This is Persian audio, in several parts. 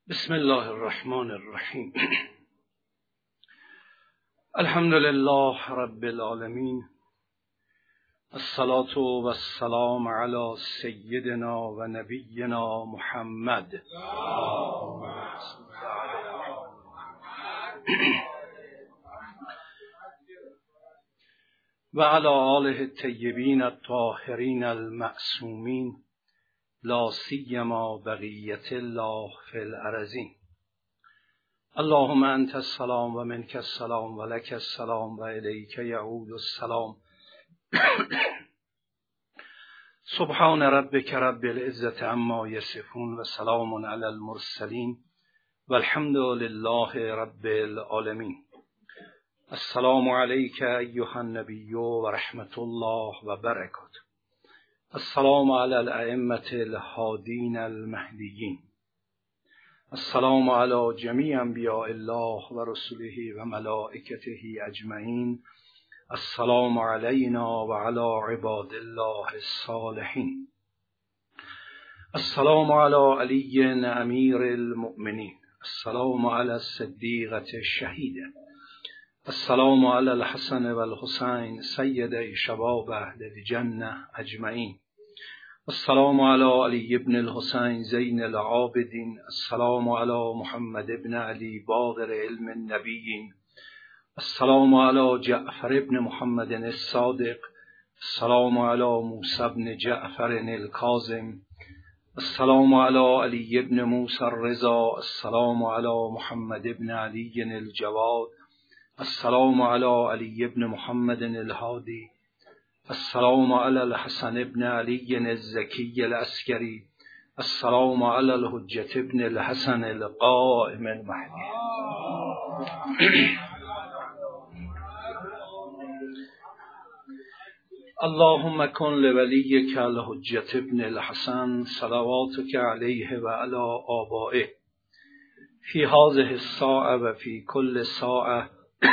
بسم الله الرحمن الرحیم. الحمد لله رب العالمین، الصلاة و السلام علی سیدنا و نبینا محمد و علی آله الطیبین الطاهرین المعصومین، لا سیما بقیة الله فی الارضین. اللهم انت السلام و منک السلام و لک السلام و الیک یعود السلام. سبحان ربک رب العزة عما یصفون و سلام علی المرسلین و الحمد لله رب العالمین. السلام علیک ایها النبی و رحمت الله و برکاته. السلام علی الائمة الهادین المهدیین. السلام علی جمیع انبیاء الله و رسله و ملائکته اجمعین. السلام علینا و علی عباد الله الصالحین. السلام علی علی امیر المؤمنین. السلام علی الصدیقة الشهیده. السلام علی الحسن و الحسین سیدی شباب اهل الجنة اجمعین. السلام علی علی ابن الحسین زین العابدین. السلام علی محمد ابن علی باقر علم النبیین. السلام علی جعفر ابن محمد الصادق. السلام علی موسی ابن جعفر الکاظم. السلام علی علی ابن موسی الرضا. السلام علی محمد ابن علی الجواد. السلام علی علی ابن محمد الهادی. السلام علی الحسن ابن علی الزکی العسکری. السلام علی الحجة ابن الحسن القائم المهدی. اللهم کن لولیک الحجة ابن الحسن صلواتک علیه و علی آبائه فی هذه الساعة و فی کل ساعة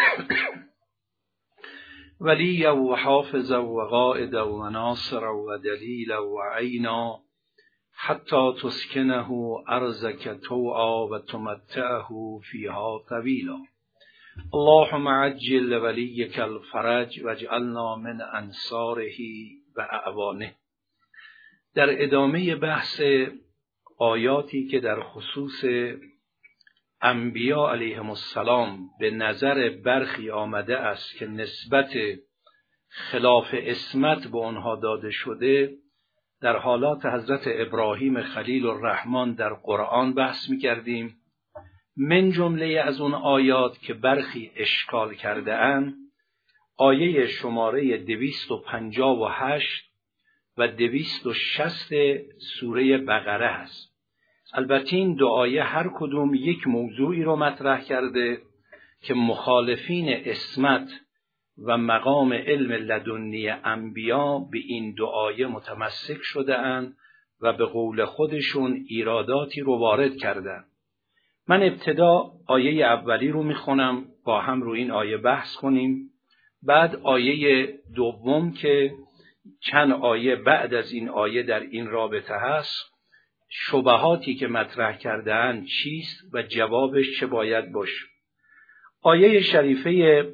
ولیا و حافظا و قائدا و ناصرا و دلیلا و عینا حتی تسکنه ارضک طوعا و تمتعه فیها طویلا. اللهم عجل لولیک الفرج واجعلنا من انصاره و اعوانه. در ادامه بحث آیاتی که در خصوص انبیاء علیهم السلام به نظر برخی آمده است که نسبت خلاف عصمت به آنها داده شده، در حالات حضرت ابراهیم خلیل الرحمن در قرآن بحث می‌کردیم. من جمله از اون آیات که برخی اشکال کرده اند، آیه شماره 258 و 260 سوره بقره است. البته این دو آیه هر کدوم یک موضوعی رو مطرح کرده که مخالفین عصمت و مقام علم لدنی انبیا به این دو آیه متمسک شده اند و به قول خودشون ایراداتی رو وارد کردند. من ابتدا آیه اولی رو میخونم، با هم رو این آیه بحث کنیم. بعد آیه دوم که چند آیه بعد از این آیه در این رابطه هست، شبهاتی که مطرح کرده‌اند چیست و جوابش چه باید باشه. آیه شریفه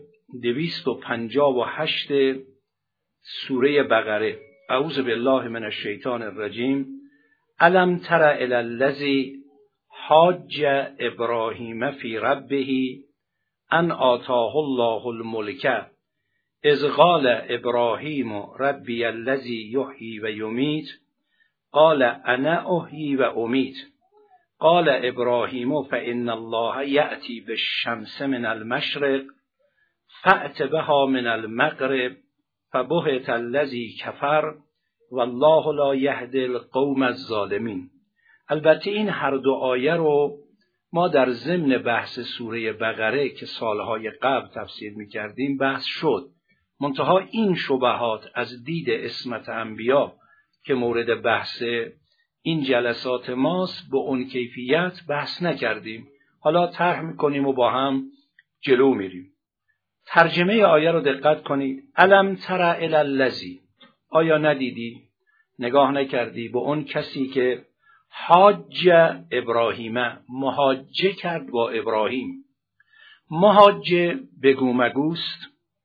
258 سوره بقره: اعوذ بالله من الشیطان الرجیم. الم تر الی الذی حاج ابراهیم فی ربه ان آتاه الله الملک اذ قال ابراهیم ربی الذی یحیی و یمیت قال انا احیی و امیت قال ابراهیم فان الله یأتی بالشمس من المشرق فأت بها من المغرب فبهت الذی کفر والله لا یهدی القوم الظالمین. البته این هر دو آیه رو ما در ضمن بحث سوره بقره که سالهای قبل تفسیر می‌کردیم بحث شد. منتها این شبهات از دید عصمت انبیا که مورد بحث این جلسات ماست به اون کیفیت بحث نکردیم. حالا طرح می‌کنیم و با هم جلو میریم. ترجمه آیه رو دقت کنید. الم تر الی الذی، آیا ندیدی، نگاه نکردی به اون کسی که حاج ابراهیم، محاجه کرد با ابراهیم. محاجه بگو مگوست،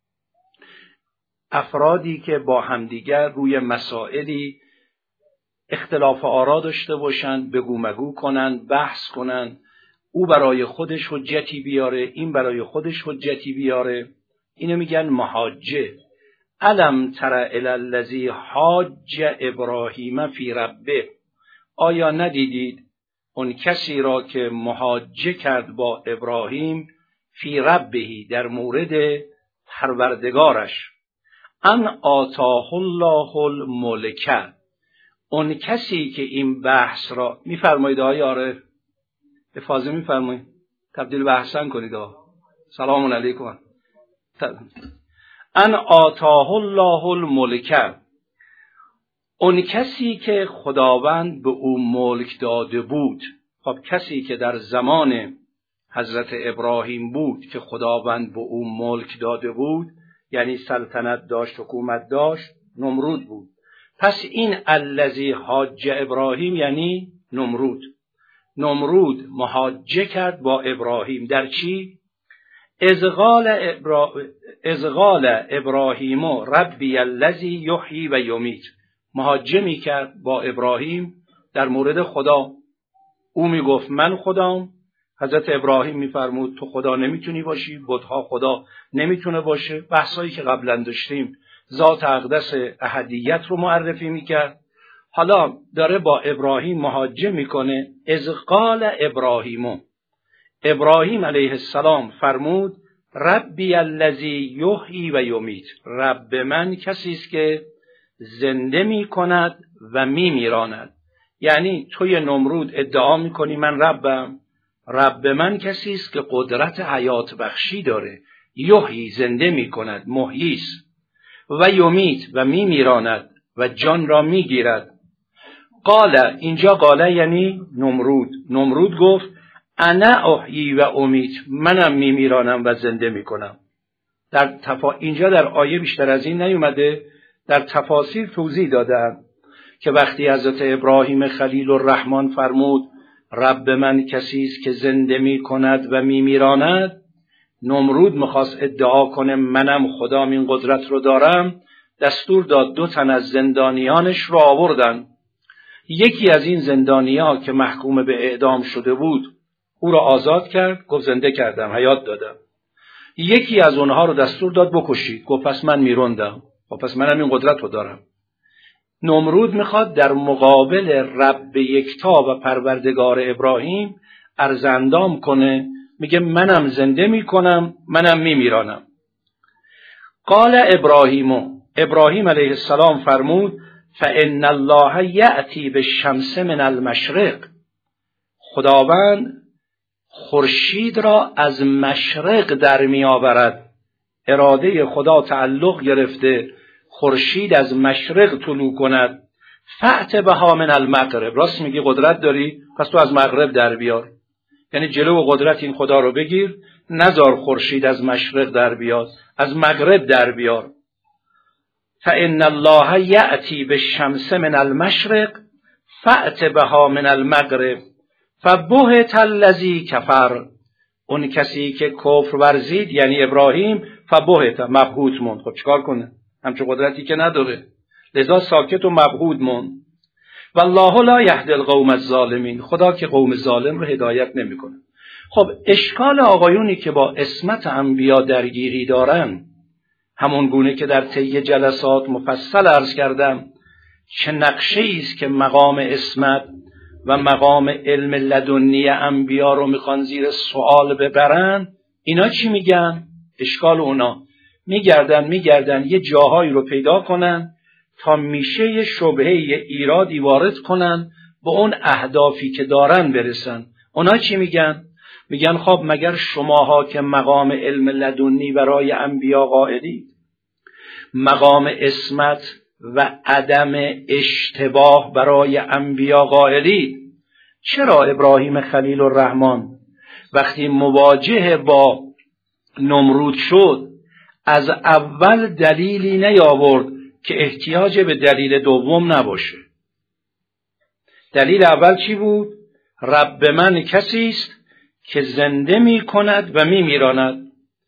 افرادی که با همدیگر روی مسائلی اختلاف آرا داشته باشن، بگو مگو کنن، بحث کنن، او برای خودش حجتی بیاره، این برای خودش حجتی بیاره، اینو میگن محاجه. الم تر الی الذی حاج ابراهیم فی ربه، آیا ندیدید اون کسی را که محاجه کرد با ابراهیم فی ربهی، در مورد پروردگارش، ان آتاه الله الملک، اون کسی که این بحث را میفرمایید آقای عارف افاضه میفرمایید تبدیل به احسن کنید. سلام علیکم. ان آتاه الله الملک، اون کسی که خداوند به او ملک داده بود. خب کسی که در زمان حضرت ابراهیم بود که خداوند به او ملک داده بود، یعنی سلطنت داشت، حکومت داشت، نمرود بود. پس این الذی حاج ابراهیم یعنی نمرود. نمرود محاجه کرد با ابراهیم در چی؟ اذ قال ابراهیم ربی الذی یحیی و یمیت، محاجه میکرد با ابراهیم در مورد خدا. او میگفت من خدام، حضرت ابراهیم میفرمود تو خدا نمیتونی باشی، بت‌ها خدا نمیتونه باشه. بحثایی که قبلا داشتیم ذات اقدس احدیت رو معرفی میکرد. حالا داره با ابراهیم محاجه میکنه. اذ قال ابراهیم علیه السلام فرمود ربی الذی یحیی و یمیت، رب من کسی است که زنده میکند و میمیراند. یعنی توی نمرود ادعا میکنی من ربم، رب من کسی است که قدرت حیات بخشی داره، یحیی زنده میکند، محیی است، و یمیت و میمیراند و جان را میگیرد. قال، اینجا قال یعنی نمرود گفت انا احیی و امیت، منم میمیرانم و زنده میکنم. اینجا در آیه بیشتر از این نیومده، در تفاسیر توضیح دادن که وقتی حضرت ابراهیم خلیل الرحمن فرمود رب من کسی است که زنده میکند و میمیراند، نمرود میخواست ادعا کنه منم خدام این قدرت رو دارم، دستور داد 2 تن از زندانیانش رو آوردن. یکی از این زندانی‌ها که محکوم به اعدام شده بود او را آزاد کرد، گفت زنده کردم، حیات دادم. یکی از اونها رو دستور داد بکشید، گفت پس من میروندم، پس منم این قدرت رو دارم. نمرود میخواد در مقابل رب یکتا و پروردگار ابراهیم عرض اندام کنه، میگه منم زنده میکنم، منم میمیرانم. قال ابراهیم علیه السلام فرمود فإن الله یأتی بالشمس من المشرق، خداوند خورشید را از مشرق در می آورد. اراده خدا تعلق گرفته خورشید از مشرق طلوع کند. فأت بها من المغرب، راست میگی قدرت داری پس تو از مغرب در بیار، یعنی جلو قدرت این خدا رو بگیر، نذار خورشید از مشرق در بیاد، از مغرب در بیار. فإن الله یأتی بالشمس من المشرق فأت بها من المغرب فبهت الذی کفر، اون کسی که کفر ورزید یعنی ابراهیم، فبهت مبهوت موند. خب چیکار کنه؟ همچون قدرتی که نداره، لذا ساکت و مبهوت موند. والله لا یهدی القوم الظالمین، خدا که قوم ظالم رو هدایت نمیکنه. خب اشکال آقایونی که با عصمت انبیا درگیری دارن، همون گونه که در طی جلسات مفصل عرض کردم چه نقشه‌ای است که مقام عصمت و مقام علم لدنی انبیا رو میخوان زیر سوال ببرن. اینا چی میگن؟ اشکال اونا میگردن یه جاهایی رو پیدا کنن تا میشه یه شبهه ایرادی وارد کنن، به اون اهدافی که دارن برسن. اونا چی میگن؟ میگن خب مگر شماها که مقام علم لدنی برای انبیا قائلید، مقام عصمت و عدم اشتباه برای انبیا قائلید، چرا ابراهیم خلیل الرحمن وقتی مواجه با نمرود شد از اول دلیلی نیاورد که احتیاج به دلیل دوم نباشه؟ دلیل اول چی بود؟ رب من کسی است که زنده می کند و می میراند.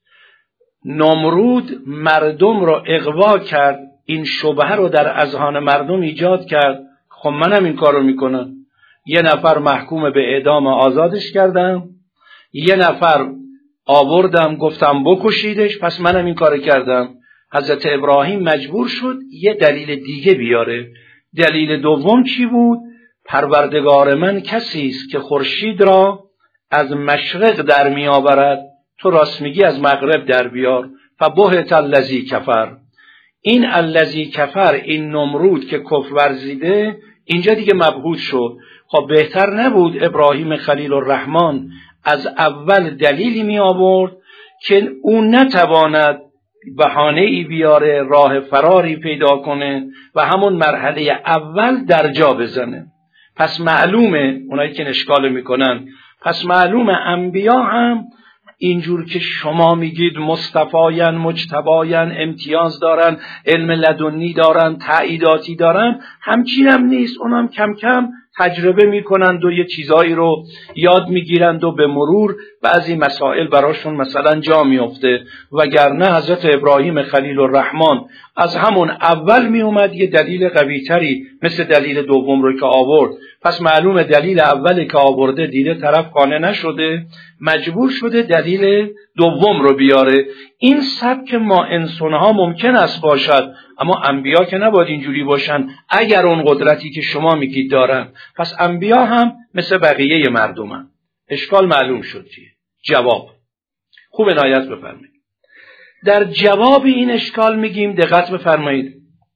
نمرود مردم را اغوا کرد، این شبهه رو در اذهان مردم ایجاد کرد. خب منم این کار رو میکنم. یه نفر محکوم به اعدام آزادش کردم، یه نفر آوردم گفتم بکشیدش، پس منم این کار کردم. حضرت ابراهیم مجبور شد یه دلیل دیگه بیاره. دلیل دوم چی بود؟ پروردگار من کسی است که خورشید را از مشرق در می آورد، تو راست میگی از مغرب در بیار. فبهت الذی کفر. این الذی کفر، این نمرود که کفر ورزیده، اینجا دیگه مبهوت شد. خب بهتر نبود ابراهیم خلیل الرحمن از اول دلیلی می آورد که اون نتواند بهانه‌ای بیاره، راه فراری پیدا کنه و همون مرحله اول در جا بزنه. پس معلومه اونایی که اشکال میکنن، پس معلومه انبیا هم اینجور که شما میگید مصطفاین، مجتباین، امتیاز دارن، علم لدنی دارن، تاییداتی دارن، همچین هم نیست. اونم کم کم تجربه میکنند و یه چیزایی رو یاد میگیرند و به مرور بعضی مسائل براشون مثلا جا میفته. وگرنه حضرت ابراهیم خلیل الرحمن از همون اول میومد یه دلیل قوی تری مثل دلیل دوم رو که آورد. پس معلومه دلیل اولی که آورده دیده طرف قانع نشده، مجبور شده دلیل دوم رو بیاره. این سبک ما انسانها ممکن است باشد، اما انبیا که نباید اینجوری باشن اگر اون قدرتی که شما میگید دارن. پس انبیا هم مثل بقیه مردمن. اشکال معلوم شد چیه؟ جواب خوب عنایت بفرمایید. در جواب این اشکال میگیم دقت بفرمایید،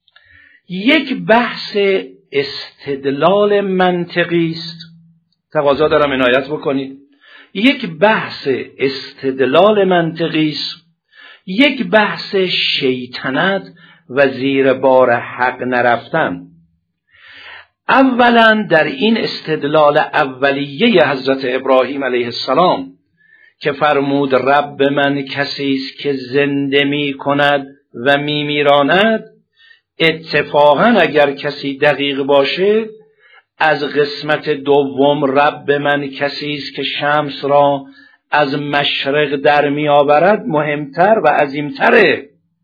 یک بحث استدلال منطقی است. تقاضا دارم عنایت بکنید. یک بحث استدلال منطقی است، یک بحث شیطنت و زیر بار حق نرفتن. اولا در این استدلال اولیه حضرت ابراهیم علیه السلام که فرمود رب من کسی است که زنده می کند و می میراند، اتفاقا اگر کسی دقیق باشه از قسمت دوم رب من کسی است که شمس را از مشرق در می آورد مهمتر و عظیمتره.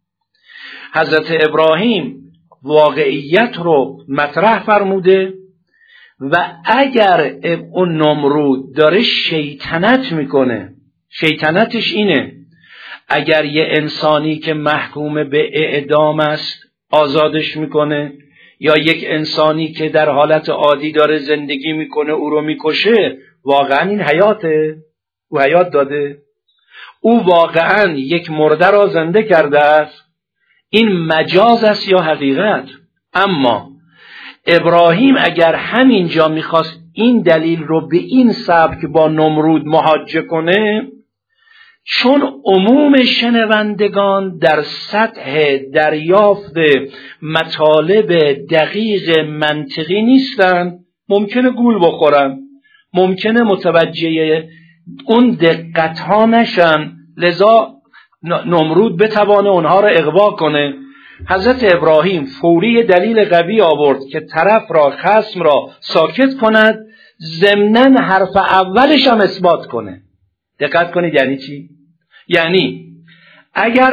حضرت ابراهیم واقعیت رو مطرح فرموده و اگر اون نمرود داره شیطنت میکنه، شیطنتش اینه اگر یه انسانی که محکوم به اعدام است آزادش میکنه، یا یک انسانی که در حالت عادی داره زندگی میکنه او رو میکشه، واقعا این حیاته؟ او حیات داده؟ او واقعا یک مرده را زنده کرده است؟ این مجاز است یا حقیقت؟ اما ابراهیم اگر همینجا میخواست این دلیل رو به این سبک با نمرود محاجه کنه، چون عموم شنوندگان در سطح دریافت مطالب دقیق منطقی نیستن، ممکنه گول بخورن، ممکنه متوجه اون دقت ها نشن، لذا نمرود بتوانه اونها را اغوا کنه. حضرت ابراهیم فوری دلیل قوی آورد که طرف را، خصم را ساکت کند، ضمناً حرف اولش هم اثبات کنه. دقت کنید یعنی چی؟ یعنی اگر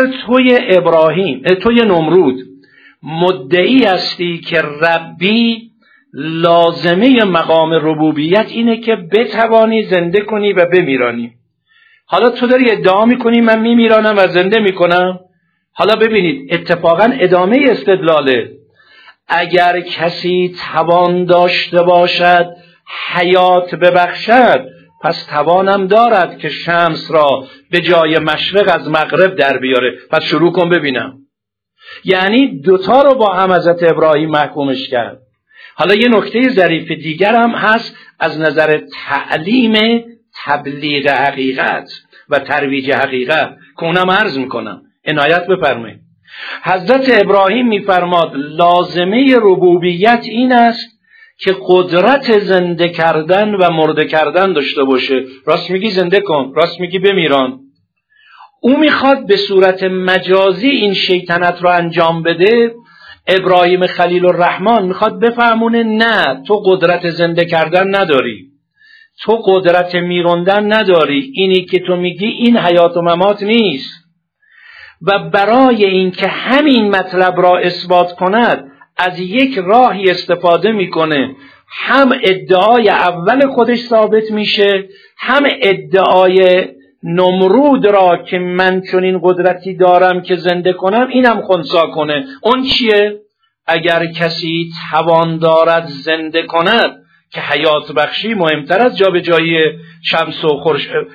توی نمرود مدعی هستی که ربی لازمه مقام ربوبیت اینه که بتوانی زنده کنی و بمیرانی، حالا تو داری ادعا میکنی من میمیرانم و زنده میکنم. حالا ببینید اتفاقا ادامه استدلاله. اگر کسی توان داشته باشد حیات ببخشد، پس توانم دارد که شمس را به جای مشرق از مغرب در بیاره. پس شروع کن ببینم. یعنی دوتا رو با هم حضرت ابراهیم محکومش کرد. حالا یه نکته ظریف دیگر هم هست از نظر تعلیم تبلیغ حقیقت و ترویج حقیقت که اونم عرض میکنم، عنایت بفرمایید. حضرت ابراهیم میفرماد لازمه ربوبیت این است که قدرت زنده کردن و مرده کردن داشته باشه. راست میگی زنده کن، راست میگی بمیران. او میخواد به صورت مجازی این شیطنت رو انجام بده. ابراهیم خلیل الرحمن میخواد بفهمونه نه، تو قدرت زنده کردن نداری، تو قدرت میروندن نداری، اینی که تو میگی این حیات و ممات نیست. و برای اینکه همین مطلب را اثبات کند از یک راهی استفاده میکنه، هم ادعای اول خودش ثابت میشه، هم ادعای نمرود را که من چنین قدرتی دارم که زنده کنم اینم خنثی کنه. اون چیه؟ اگر کسی توان دارد زنده کند که حیات بخشی مهمتر از جابجایی شمس و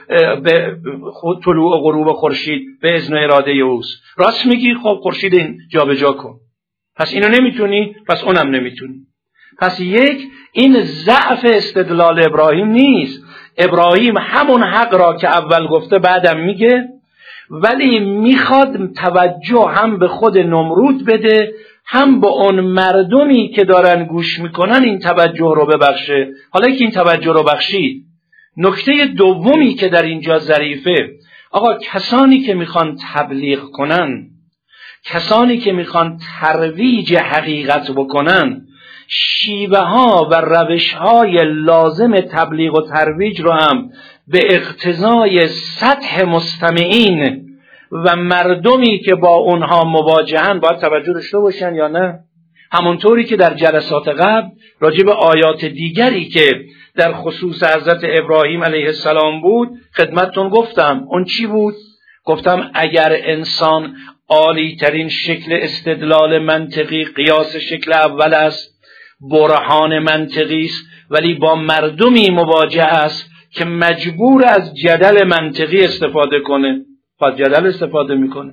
طلوع و غروب خورشید به اذن اراده اوست. راست میگی، خب خورشید این جابجا کن، پس اینو نمیتونی، پس اونم نمیتونی. پس این ضعف استدلال ابراهیم نیست. ابراهیم همون حق را که اول گفته بعدم میگه، ولی میخواد توجه هم به خود نمرود بده، هم به اون مردمی که دارن گوش میکنن این توجه رو ببخشه. حالا که این توجه رو بخشید، نکته دومی که در اینجا ظریفه، آقا کسانی که میخوان تبلیغ کنن، کسانی که میخوان ترویج حقیقت بکنن، شیوه ها و روش های لازم تبلیغ و ترویج رو هم به اقتضای سطح مستمعین و مردمی که با اونها مواجهن باید توجه داشته باشن یا نه؟ همونطوری که در جلسات قبل راجع به آیات دیگری که در خصوص حضرت ابراهیم علیه السلام بود خدمتتون گفتم. اون چی بود؟ گفتم اگر انسان عالی ترین شکل استدلال منطقی قیاس شکل اول است، برهان منطقی است، ولی با مردمی مواجه است که مجبور از جدل منطقی استفاده کنه، خود جدل استفاده میکنه،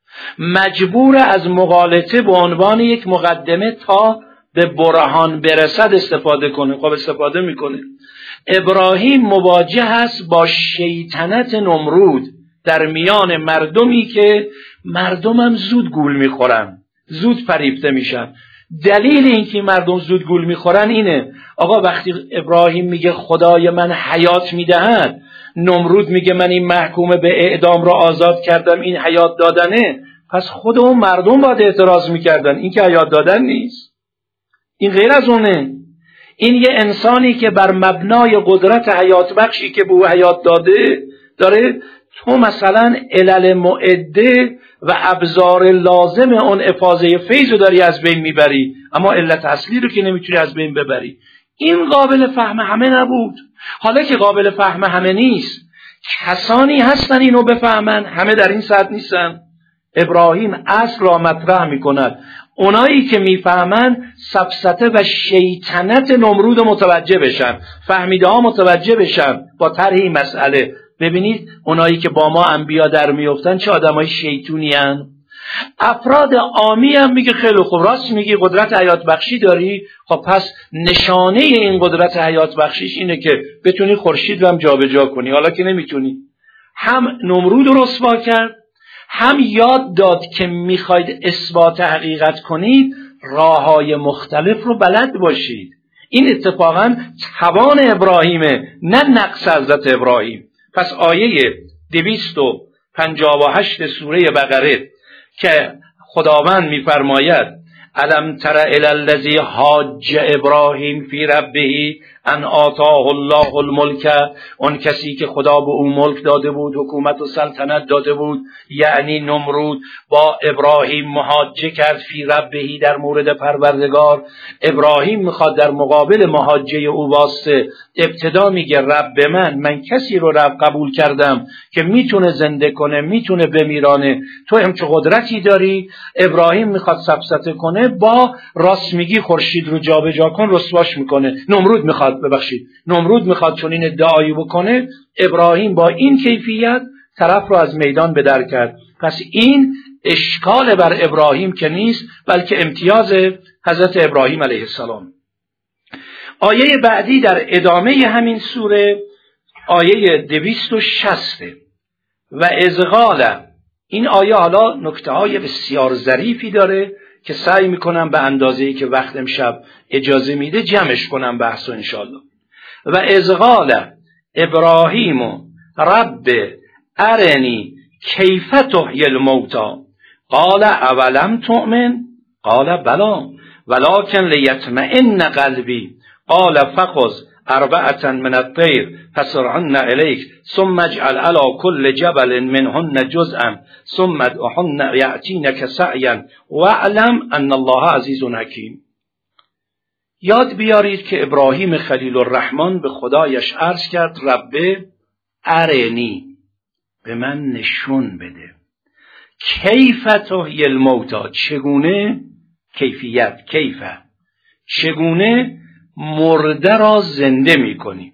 مجبور از مغالطه به عنوان یک مقدمه تا به برهان برسد استفاده کنه، خب استفاده میکنه. ابراهیم مواجه است با شیطنت نمرود در میان مردمی که مردمم زود گول میخورن، زود فریفته میشن. دلیل اینکه مردم زود گول میخورن اینه، آقا وقتی ابراهیم میگه خدای من حیات میدهد، نمرود میگه من این محکوم به اعدام را آزاد کردم، این حیات دادنه، پس خود اون مردم باید اعتراض میکردن، این که حیات دادن نیست، این غیر از اونه. این یه انسانی که بر مبنای قدرت حیات بخشی که به او حیات داده داره، تو مثلا علل معده و ابزار لازم اون افاضه فیض رو داری از بین میبری، اما علت اصلی رو که نمیتونی از بین ببری. این قابل فهم همه نبود. حالا که قابل فهم همه نیست، کسانی هستن اینو بفهمن، همه در این سطح نیستن. ابراهیم اصل را مطرح میکند، اونایی که میفهمن سفسطه و شیطنت نمرود متوجه بشن، فهمیده ها متوجه بشن با طرح این مسئله. ببینید اونایی که با ما انبیا در میافتن چه آدمای شیطونی ان. افراد عامی هم میگه خیلی خوب، راست میگی قدرت حیات بخشی داری، خب پس نشانه این قدرت حیات بخشیش اینه که بتونی خورشید رو هم جابجا کنی. حالا که نمیتونی، هم نمرود رو رسوا کرد، هم یاد داد که میخواید اثبات حقیقت کنید راههای مختلف رو بلد باشید. این اتفاقا توان ابراهیمه، نه نقص حضرت ابراهیم. پس آیه 258 سوره بقره که خداوند میفرماید الم تر الی الذی حاج ابراهیم فی ربه ان آتاه الله الملک، اون کسی که خدا به او ملک داده بود، حکومت و سلطنت داده بود، یعنی نمرود با ابراهیم محاجه کرد فی ربه در مورد پروردگار. ابراهیم میخواد در مقابل محاجه او واسه ابتدا میگه رب من کسی رو رب قبول کردم که میتونه زنده کنه، میتونه بمیرانه، تو همچه قدرتی داری. ابراهیم میخواد سفسطه کنه، با راست میگی خورشید رو جابجا کن رسواش میکنه. نمرود میخواد چون این ادعایی بکنه، ابراهیم با این کیفیت طرف رو از میدان به در کرد. پس این اشکال بر ابراهیم که نیست، بلکه امتیاز حضرت ابراهیم علیه السلام. آیه بعدی در ادامه همین سوره آیه 260 و اذ قال. این آیه حالا نکته های بسیار ظریفی داره که سعی میکنم به اندازه‌ای که وقت امشب اجازه میده جمعش کنم بحثو انشاءالله. و اذ قال ابراهیم رب ارنی کیف تحیی الموتی قال اولم تؤمن قال بلا ولكن لیطمئن قلبی قال فخذ 4 من الطیر فصرهن الیک ثم اجعل علی كل جبل منهن جزءا ثم ادعهن یأتینک سعیا واعلم ان الله عزیز حکیم. یاد بیارید که ابراهیم خلیل الرحمن به خدایش عرض کرد رب ارنی، به من نشون بده، کیف تحیی الموتی، چگونه، کیفیت، کیف، چگونه مرده را زنده می کنی.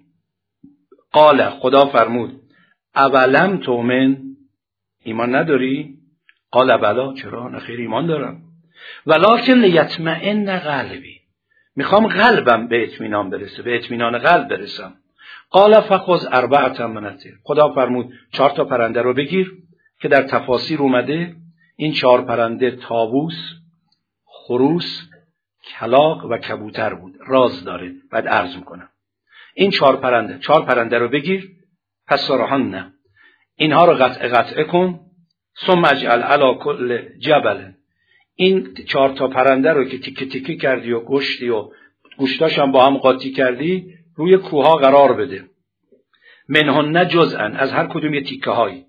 قال، خدا فرمود اولم تؤمن، ایمان نداری؟ قال بلا، چرا؟ نخیر ایمان دارم. ولکن لیطمئن قلبی، میخوام قلبم به اطمینان برسه، به اطمینان قلب برسم. قال فخذ 4 من الطیر، خدا فرمود 4 تا پرنده رو بگیر که در تفاسیر اومده این 4 پرنده طاووس، خروس، کلاغ و کبوتر بود، راز داره، بعد عرض میکنم. این 4 پرنده رو بگیر، پس سرهن، اینها رو قطعه کن، ثم اجعل علی کل جبل، این 4 تا پرنده رو که تیکه تیکه کردی و گشتی و گوشتاش هم با هم قاطی کردی روی کوها قرار بده، منهن جزءا، از هر کدوم یه تیکه هایی.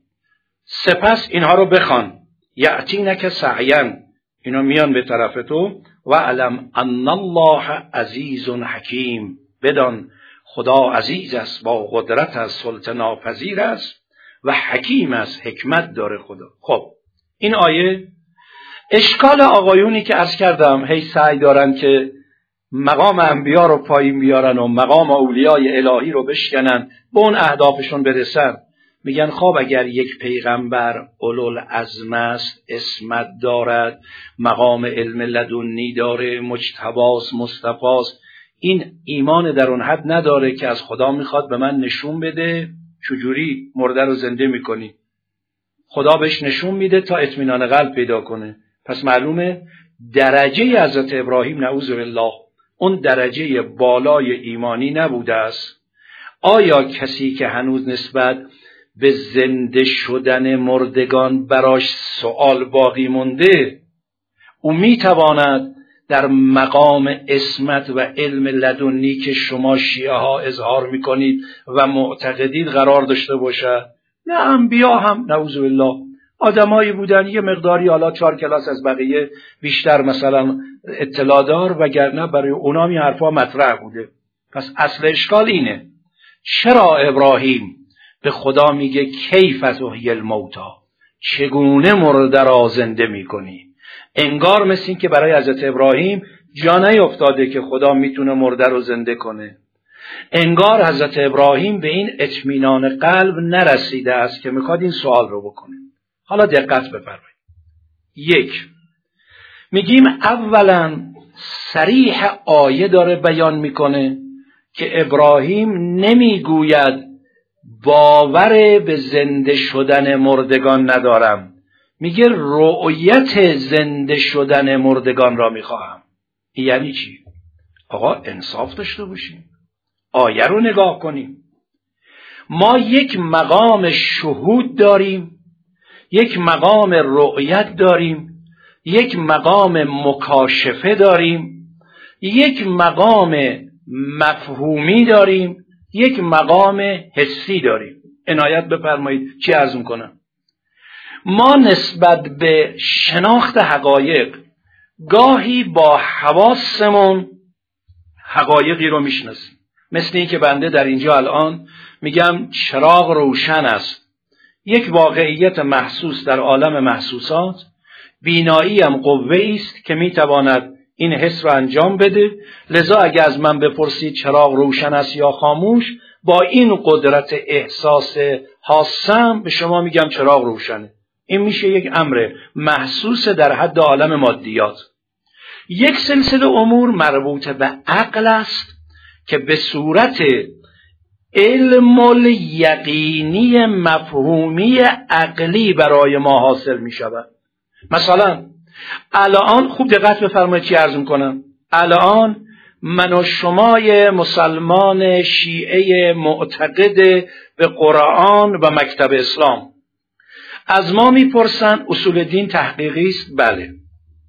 سپس اینها رو بخوان، یأتینک سعیا، اینا میان به طرف تو، و علم ان الله عزیز حکیم، بدان خدا عزیز است، با قدرت است، سلطه ناپذیر است و حکیم است، حکمت داره خدا. خب این آیه، اشکال آقایونی که عرض کردم هی سعی دارن که مقام انبیا رو پایین بیارن و مقام اولیای الهی رو بشکنن، به اون اهدافشون برسن. میگن خب اگر یک پیغمبر اولوالعزم است، عصمت دارد، مقام علم لدنی داره، مجتباست، مصطفاست، این ایمان در اون حد نداره که از خدا میخواد به من نشون بده چجوری مرده رو زنده میکنی. خدا بهش نشون میده تا اطمینان قلب پیدا کنه. پس معلومه درجه حضرت ابراهیم نعوذ بالله اون درجه بالای ایمانی نبوده است. آیا کسی که هنوز نسبت به زنده شدن مردگان براش سوال باقی مونده، او میتواند در مقام عصمت و علم لدنی که شما شیعه ها اظهار میکنید و معتقدید قرار داشته باشد؟ نه، انبیا هم نعوذ بالله آدمایی بودن یه مقداری، حالا 4 کلاس از بقیه بیشتر مثلا اطلاع دار، وگرنه برای اونا این حرفا مطرح بوده. پس اصل اشکال اینه، چرا ابراهیم به خدا میگه کیف تحیی الموتی، چگونه مرده را زنده میکنی؟ انگار مثل این که برای حضرت ابراهیم جا نیفتاده که خدا میتونه مرده رو زنده کنه. انگار حضرت ابراهیم به این اطمینان قلب نرسیده است که میخواد این سوال رو بکنه. حالا دقت بفرمایید. 1 میگیم اولا صریح آیه داره بیان میکنه که ابراهیم نمیگوید باور به زنده شدن مردگان ندارم، میگه رؤیت زنده شدن مردگان را میخواهم. یعنی چی؟ آقا انصاف داشته باشیم، آیه رو نگاه کنیم. ما یک مقام شهود داریم، یک مقام رؤیت داریم، یک مقام مکاشفه داریم، یک مقام مفهومی داریم، یک مقام حسی داریم. عنایت بفرمایید چی عرض میکنم. ما نسبت به شناخت حقایق گاهی با حواسمون حقایقی رو میشناسیم. مثل این که بنده در اینجا الان میگم چراغ روشن است، یک واقعیت محسوس در عالم محسوسات، بینایی هم قوه‌ای است که میتواند این حس رو انجام بده. لذا اگر از من بپرسید چراغ روشن است یا خاموش، با این قدرت احساس حاسم به شما میگم چراغ روشنه. این میشه یک امر محسوس در حد عالم مادیات. یک سلسله امور مربوط به عقل است که به صورت علم الیقینی مفهومی عقلی برای ما حاصل می شود. مثلا الان خوب دقت بفرمایید چی عرض میکنم. الان من و شمای مسلمان شیعه معتقد به قرآن و مکتب اسلام از ما میپرسن اصول دین تحقیقی است؟ بله.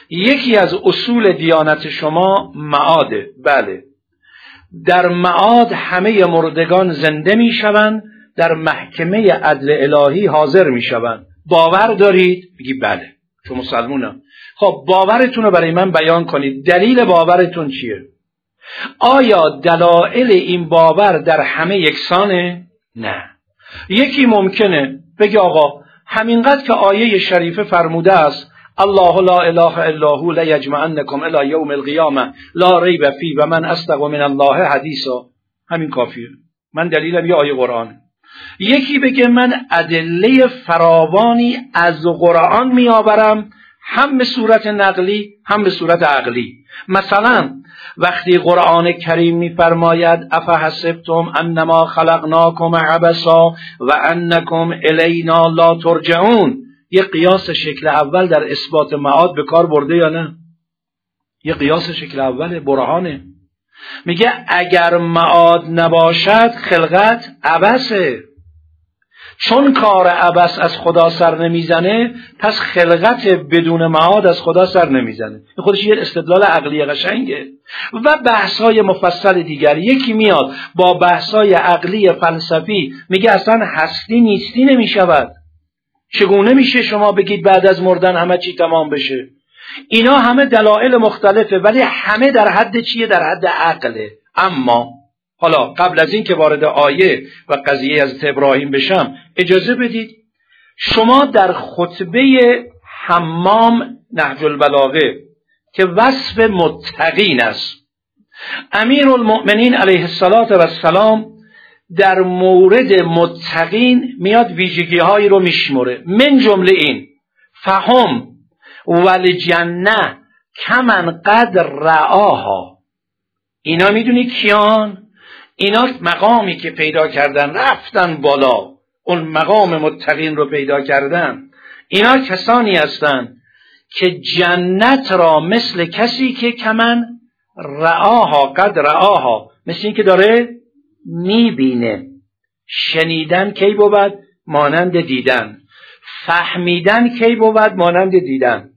یکی از اصول دیانت شما معاده. بله، در معاد همه مردگان زنده می شوند، در محکمه عدل الهی حاضر می شوند. باور دارید؟ بگی بله، چون مسلمونم. خب باورتون رو برای من بیان کنید. دلیل باورتون چیه؟ آیا دلایل این باور در همه یکسانه؟ نه. یکی ممکنه بگه آقا همینقدر که آیه شریفه فرموده است الله لا اله الا هو لیجمعنکم الی یوم القیامه لا ریب فیه و من اصدق من الله حدیثا، همین کافیه، من دلیلم یه آیه قرآن. یکی بگه من ادله فراوانی از قرآن میآورم، هم به صورت نقلی هم به صورت عقلی. مثلا وقتی قرآن کریم میفرماید افحسبتم انما خلقناکم عبثا و انکم الینا لا ترجعون، یه قیاس شکل اول در اثبات معاد به کار برده یا نه؟ یه قیاس شکل اول برهانه. میگه اگر معاد نباشد خلقت عبثه، چون کار عبث از خدا سر نمیزنه پس خلقت بدون معاد از خدا سر نمیزنه. خودش یه استدلال عقلی قشنگه. و بحث‌های مفصل دیگر، یکی میاد با بحث‌های عقلی فلسفی میگه اصلا هستی نیستی نمیشود، چگونه میشه شما بگید بعد از مردن همه چی تمام بشه؟ اینا همه دلایل مختلفه، ولی همه در حد چیه؟ در حد عقله. اما حالا قبل از این که وارد آیه و قضیه از ابراهیم بشم اجازه بدید شما در خطبه حمام نهج البلاغه که وصف متقین است، امیرالمؤمنین علیه السلام در مورد متقین میاد ویژگی هایی رو میشمره، من جمله این فهم والجنه کمن قد رعاها. اینا میدونی کیان؟ اینا مقامی که پیدا کردن رفتن بالا، اون مقام متقین رو پیدا کردن. اینا کسانی هستند که جنت را مثل کسی که کمن رعاها قد رعاها، مثل این که داره میبینه. شنیدن کی بود؟ مانند دیدن. فهمیدن کی بود؟ مانند دیدن.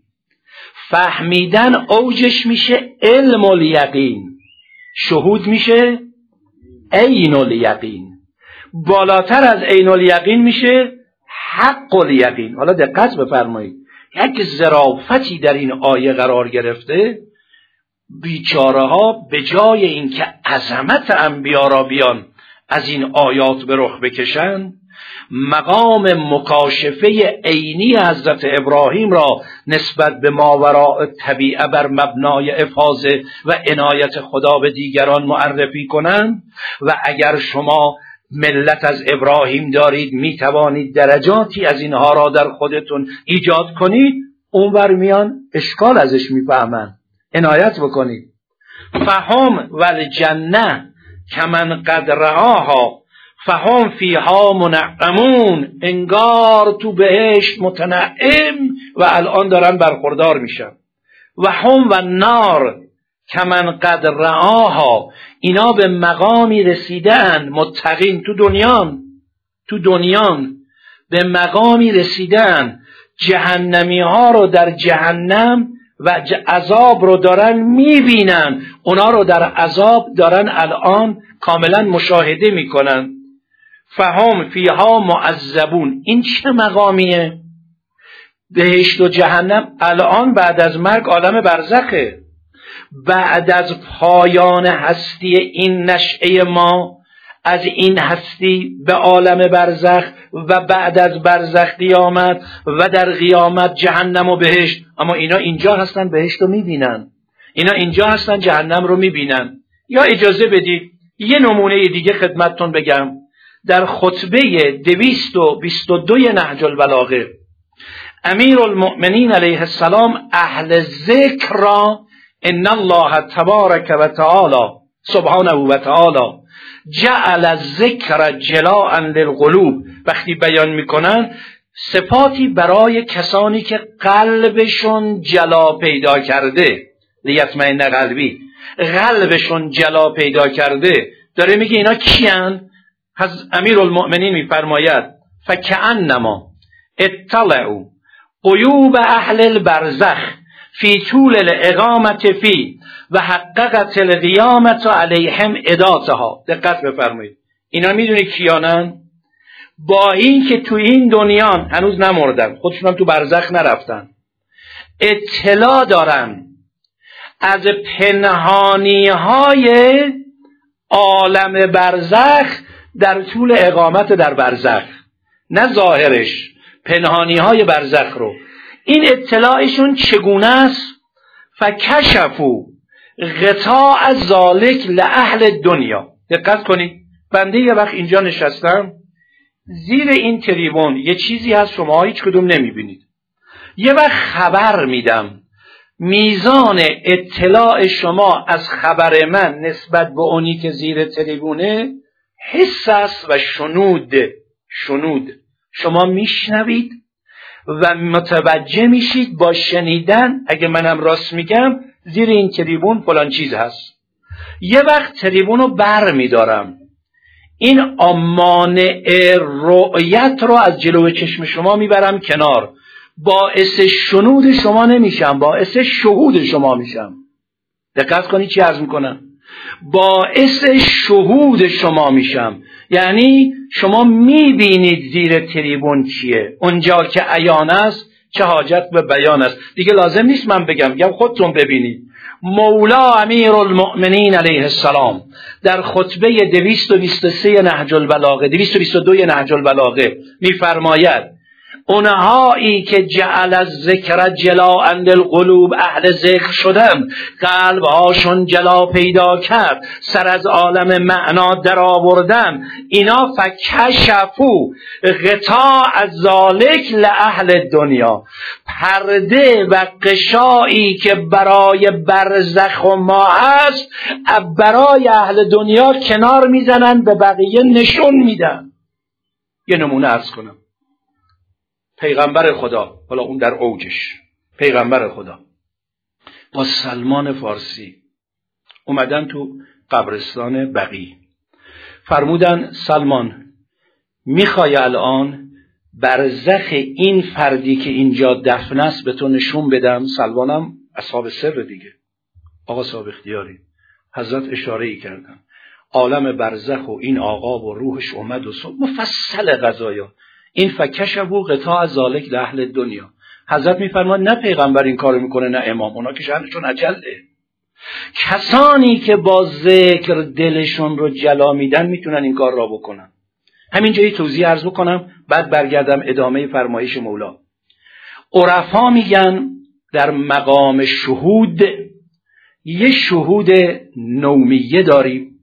فهمیدن اوجش میشه علم الیقین، شهود میشه عین الیقین، بالاتر از عین الیقین میشه حق الیقین. حالا دقت بفرمایید، یک ظرافتی در این آیه قرار گرفته. بیچاره ها به جای اینکه عظمت انبیا را بیان از این آیات به رخ بکشن، مقام مکاشفه عینی حضرت ابراهیم را نسبت به ماوراء طبیعه بر مبنای افاضه و عنایت خدا به دیگران معرفی کنند. و اگر شما ملت از ابراهیم دارید می توانید درجاتی از اینها را در خودتون ایجاد کنید، اونور میان اشکال ازش میفهمن. عنایت بکنید. فهم والجنه کمن قد رعاها فهم فیها منعمون، انگار تو بهشت متنعم و الان دارن برخوردار میشن. و هم و نار کمن قد رعاها، اینا به مقامی رسیدن، متقین تو دنیان به مقامی رسیدن، جهنمی ها رو در جهنم و عذاب رو دارن میبینن، اونا رو در عذاب دارن الان کاملا مشاهده میکنن. فهم فیها معذبون، این چه مقامیه؟ بهشت و جهنم الان بعد از مرگ عالم برزخه. بعد از پایان هستی این نشأه ما، از این هستی به عالم برزخ و بعد از برزخ قیامت و در قیامت جهنم و بهشت. اما اینا اینجا هستن بهشت رو میبینن، اینا اینجا هستن جهنم رو میبینن. یا اجازه بدید یه نمونه دیگه خدمتتون بگم. در خطبه 222 نهج البلاغه امیرالمؤمنین علیه السلام اهل ذکر را ان الله تبارک و تعالی سبحانه و تعالی جعل الذکر جلاء للقلوب، وقتی بیان میکنن صفاتی برای کسانی که قلبشون جلا پیدا کرده، لیطمئن قلبی، قلبشون جلا پیدا کرده، داره میگه اینا کیان؟ امیرالمؤمنین میفرماید فکأنما اطلعوا غیوب اهل البرزخ فی طول الاقامت فی و حققت القیامت علیهم اداتها. دقت بفرمایید، اینا میدونی کیانن؟ با این که تو این دنیا هنوز نمردن، خودشون هم تو برزخ نرفتن، اطلاع دارن از پنهانی های عالم برزخ در طول اقامت در برزخ، نه ظاهرش، پنهانی های برزخ رو. این اطلاعشون چگونه است؟ فکشفوا غطاء ذلک لاهل دنیا. دقت کنید، بنده یه وقت اینجا نشستم، زیر این تریبون یه چیزی هست شما هیچ کدوم نمیبینید، یه وقت خبر میدم، میزان اطلاع شما از خبر من نسبت به اونی که زیر تریبونه حس است و شنود. شما میشنوید و متوجه میشید با شنیدن، اگه منم راست میگم زیر این تریبون فلان چیز هست. یه وقت تریبون رو بر میدارم، این مانع رؤیت رو از جلو چشم شما میبرم کنار، باعث شنود شما نمیشم، باعث شهود شما میشم. دقت کنید چی عرض میکنم، باعث شهود شما میشم. یعنی شما میبینید زیر تریبون چیه، اونجا که عیان است چه حاجت به بیان است. دیگه لازم نیست من بگم خودتون ببینید. مولا امیرالمؤمنین علیه السلام در خطبه 223 نهج البلاغه 222 نهج البلاغه میفرماید اونهایی که جعل الذکر جلاء للقلوب، اهل ذکر شدن، قلب هاشون جلا پیدا کرد، سر از عالم معنا در آوردن، اینا فکشفوا غطاء ذلک لاهل دنیا، پرده و غشایی که برای برزخ و ما هست برای اهل دنیا کنار میزنن، به بقیه نشون میدن. یه نمونه عرض کنم. پیغمبر خدا، حالا اون در اوجش، پیغمبر خدا با سلمان فارسی اومدن تو قبرستان بقیع، فرمودن سلمان میخوای الان برزخ این فردی که اینجا دفن است به تو نشون بدم؟ سلمانم اصحاب سر دیگه، آقا صاحب اختیاری، حضرت اشاره ای کردن عالم برزخ و این آقا و روحش اومد و مفصل قضایا. این فکشفوا غطاء ذلک لاهل دنیا. حضرت میفرماد نه پیغمبر این کارو میکنه نه امام، اونا که شأنشون عجله. کسانی که با ذکر دلشون رو جلا میدن میتونن این کار را بکنن. همینجایی توضیح عرض بکنم بعد برگردم ادامه فرمایش مولا. عرفا میگن در مقام شهود یک شهود نومیه داریم،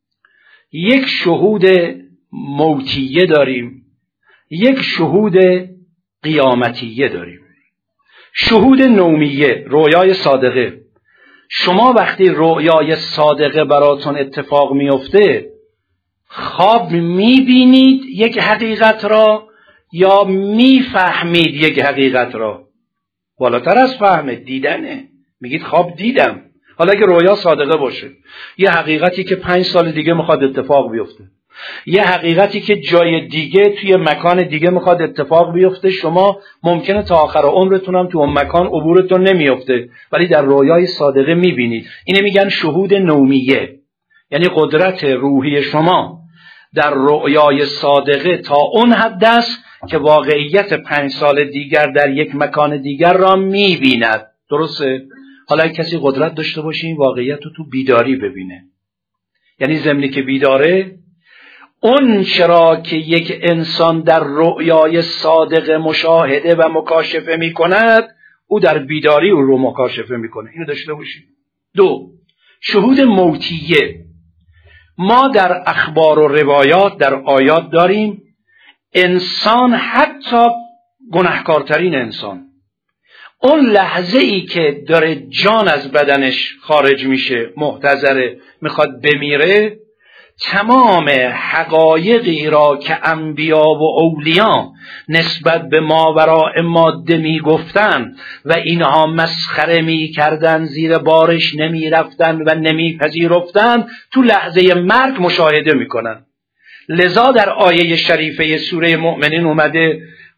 یک شهود موتیه داریم، یک شهود قیامتیه داریم. شهود نومیه، رویای صادقه. شما وقتی رویای صادقه براتون اتفاق میفته، خواب میبینید یک حقیقت را یا میفهمید یک حقیقت را؟ بالاتر از فهمه، دیدنه. میگید خواب دیدم. حالا اگه رویا صادقه باشه، یه حقیقتی که 5 سال دیگه میخواد اتفاق بیفته، یه حقیقتی که جای دیگه توی مکان دیگه میخواد اتفاق بیفته، شما ممکنه تا آخر عمرتون هم تو اون مکان عبورتون نمیفته، ولی در رویای صادقه میبینید. اینه میگن شهود نومیه، یعنی قدرت روحی شما در رویای صادقه تا اون حد است که واقعیت 5 سال دیگر در یک مکان دیگر را میبیند. درسته؟ حالا کسی قدرت داشته باشه این واقعیت رو تو بیداری ببینه، یعنی ضمنی که بیداره، اون چرا که یک انسان در رؤیای صادق مشاهده و مکاشفه می کند، او در بیداری او رو مکاشفه می کنه. اینو داشته باشید. 2. شهود موتیه. ما در اخبار و روایات در آیات داریم انسان، حتی گناهکارترین انسان، اون لحظه ای که داره جان از بدنش خارج میشه، محتضره، میخواد بمیره، تمام حقایقی را که انبیا و اولیا نسبت به ماوراء ماده می گفتن و اینها مسخره می کردن، زیر بارش نمی رفتن و نمی پذیرفتن، تو لحظه مرگ مشاهده می کنن. لذا در آیه شریفه سوره مؤمنین اومده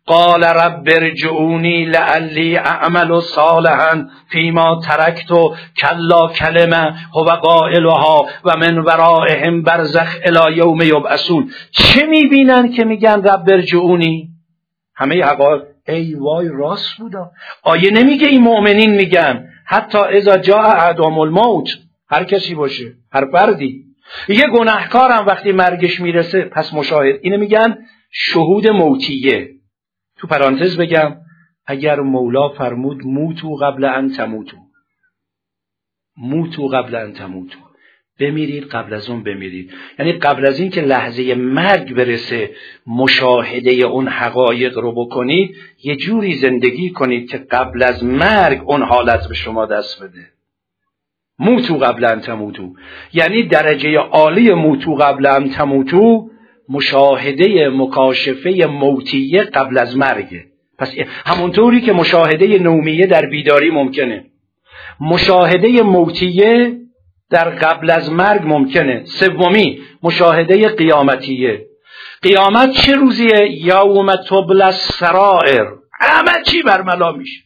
قال رب ارجعونی لعلی اعمل صالحا فیما ترکت کلا کلمه هو قائلها و من ورائهم برزخ الی یوم یبعثون. چه میبینن که میگن رب ارجعونی؟ همه حقایق. ای وای راست بودا. آیه نمیگه این مؤمنین میگن حتی اذا جاء احدهم الموت، هر کسی باشه، هر فردی. یه گناهکارم وقتی مرگش میرسه پس مشاهد، اینو میگن شهود موتیه. تو پرانتز بگم اگر مولا فرمود موتو قبل ان تموتو، موتو قبل ان تموتو، بمیرید قبل از اون بمیرید، یعنی قبل از این که لحظه مرگ برسه مشاهده اون حقایق رو بکنید، یه جوری زندگی کنید که قبل از مرگ اون حالت به شما دست بده. موتو قبل ان تموتو یعنی درجه عالی موتو قبل ان تموتو مشاهده مکاشفه موتیه قبل از مرگه. پس همونطوری که مشاهده نومیه در بیداری ممکنه، مشاهده موتیه در قبل از مرگ ممکنه. سومی مشاهده قیامتیه. قیامت چه روزیه؟ یوم تبلی السرائر، همه چی برملا میشه.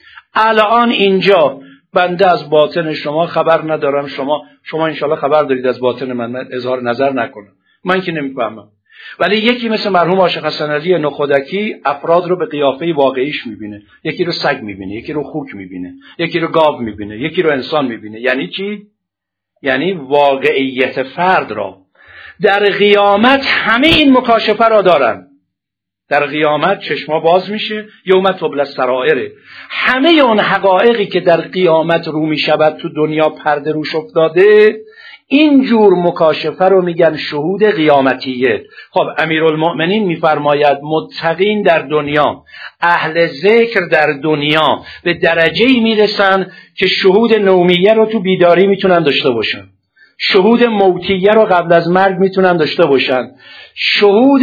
الان اینجا بنده از باطن شما خبر ندارم، شما انشالله خبر دارید از باطن من اظهار نظر نکنم، من که نمیفهمم. ولی یکی مثل مرحوم عاشق حسن علی نخودکی افراد رو به قیافه واقعیش میبینه. یکی رو سگ میبینه، یکی رو خوک میبینه، یکی رو گاو میبینه، یکی رو انسان میبینه. یعنی چی؟ یعنی واقعیت فرد را. در قیامت همه این مکاشفه را دارن. در قیامت چشما باز میشه، یوم تبلی السرائر، همه اون حقایقی که در قیامت رو میشود تو دنیا پرده روش افتاده، این جور مکاشفه رو میگن شهود قیامتیه. خب امیرالمؤمنین میفرماید متقین در دنیا، اهل ذکر در دنیا به درجه‌ای میرسن که شهود نومیه رو تو بیداری میتونن داشته باشن، شهود موتیه رو قبل از مرگ میتونن داشته باشن، شهود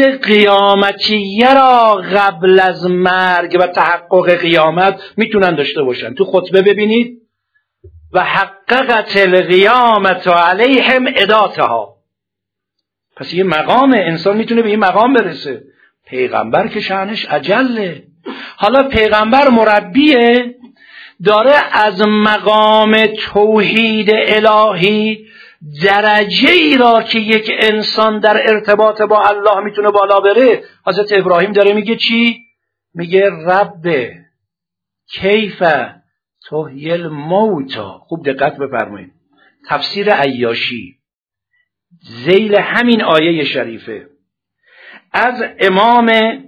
قیامتیه را قبل از مرگ و تحقق قیامت میتونن داشته باشن. تو خطبه ببینید و حققت القیامت علیهم اداتها. پس یه مقام انسان میتونه به این مقام برسه. پیغمبر که شأنش اجله. حالا پیغمبر مربیه، داره از مقام توحید الهی درجه ای را که یک انسان در ارتباط با الله میتونه بالا بره. حضرت ابراهیم داره میگه چی؟ میگه رب کیف تحیی الموتا. خوب دقت بفرمایید. تفسیر عیاشی ذیل همین آیه شریفه از امام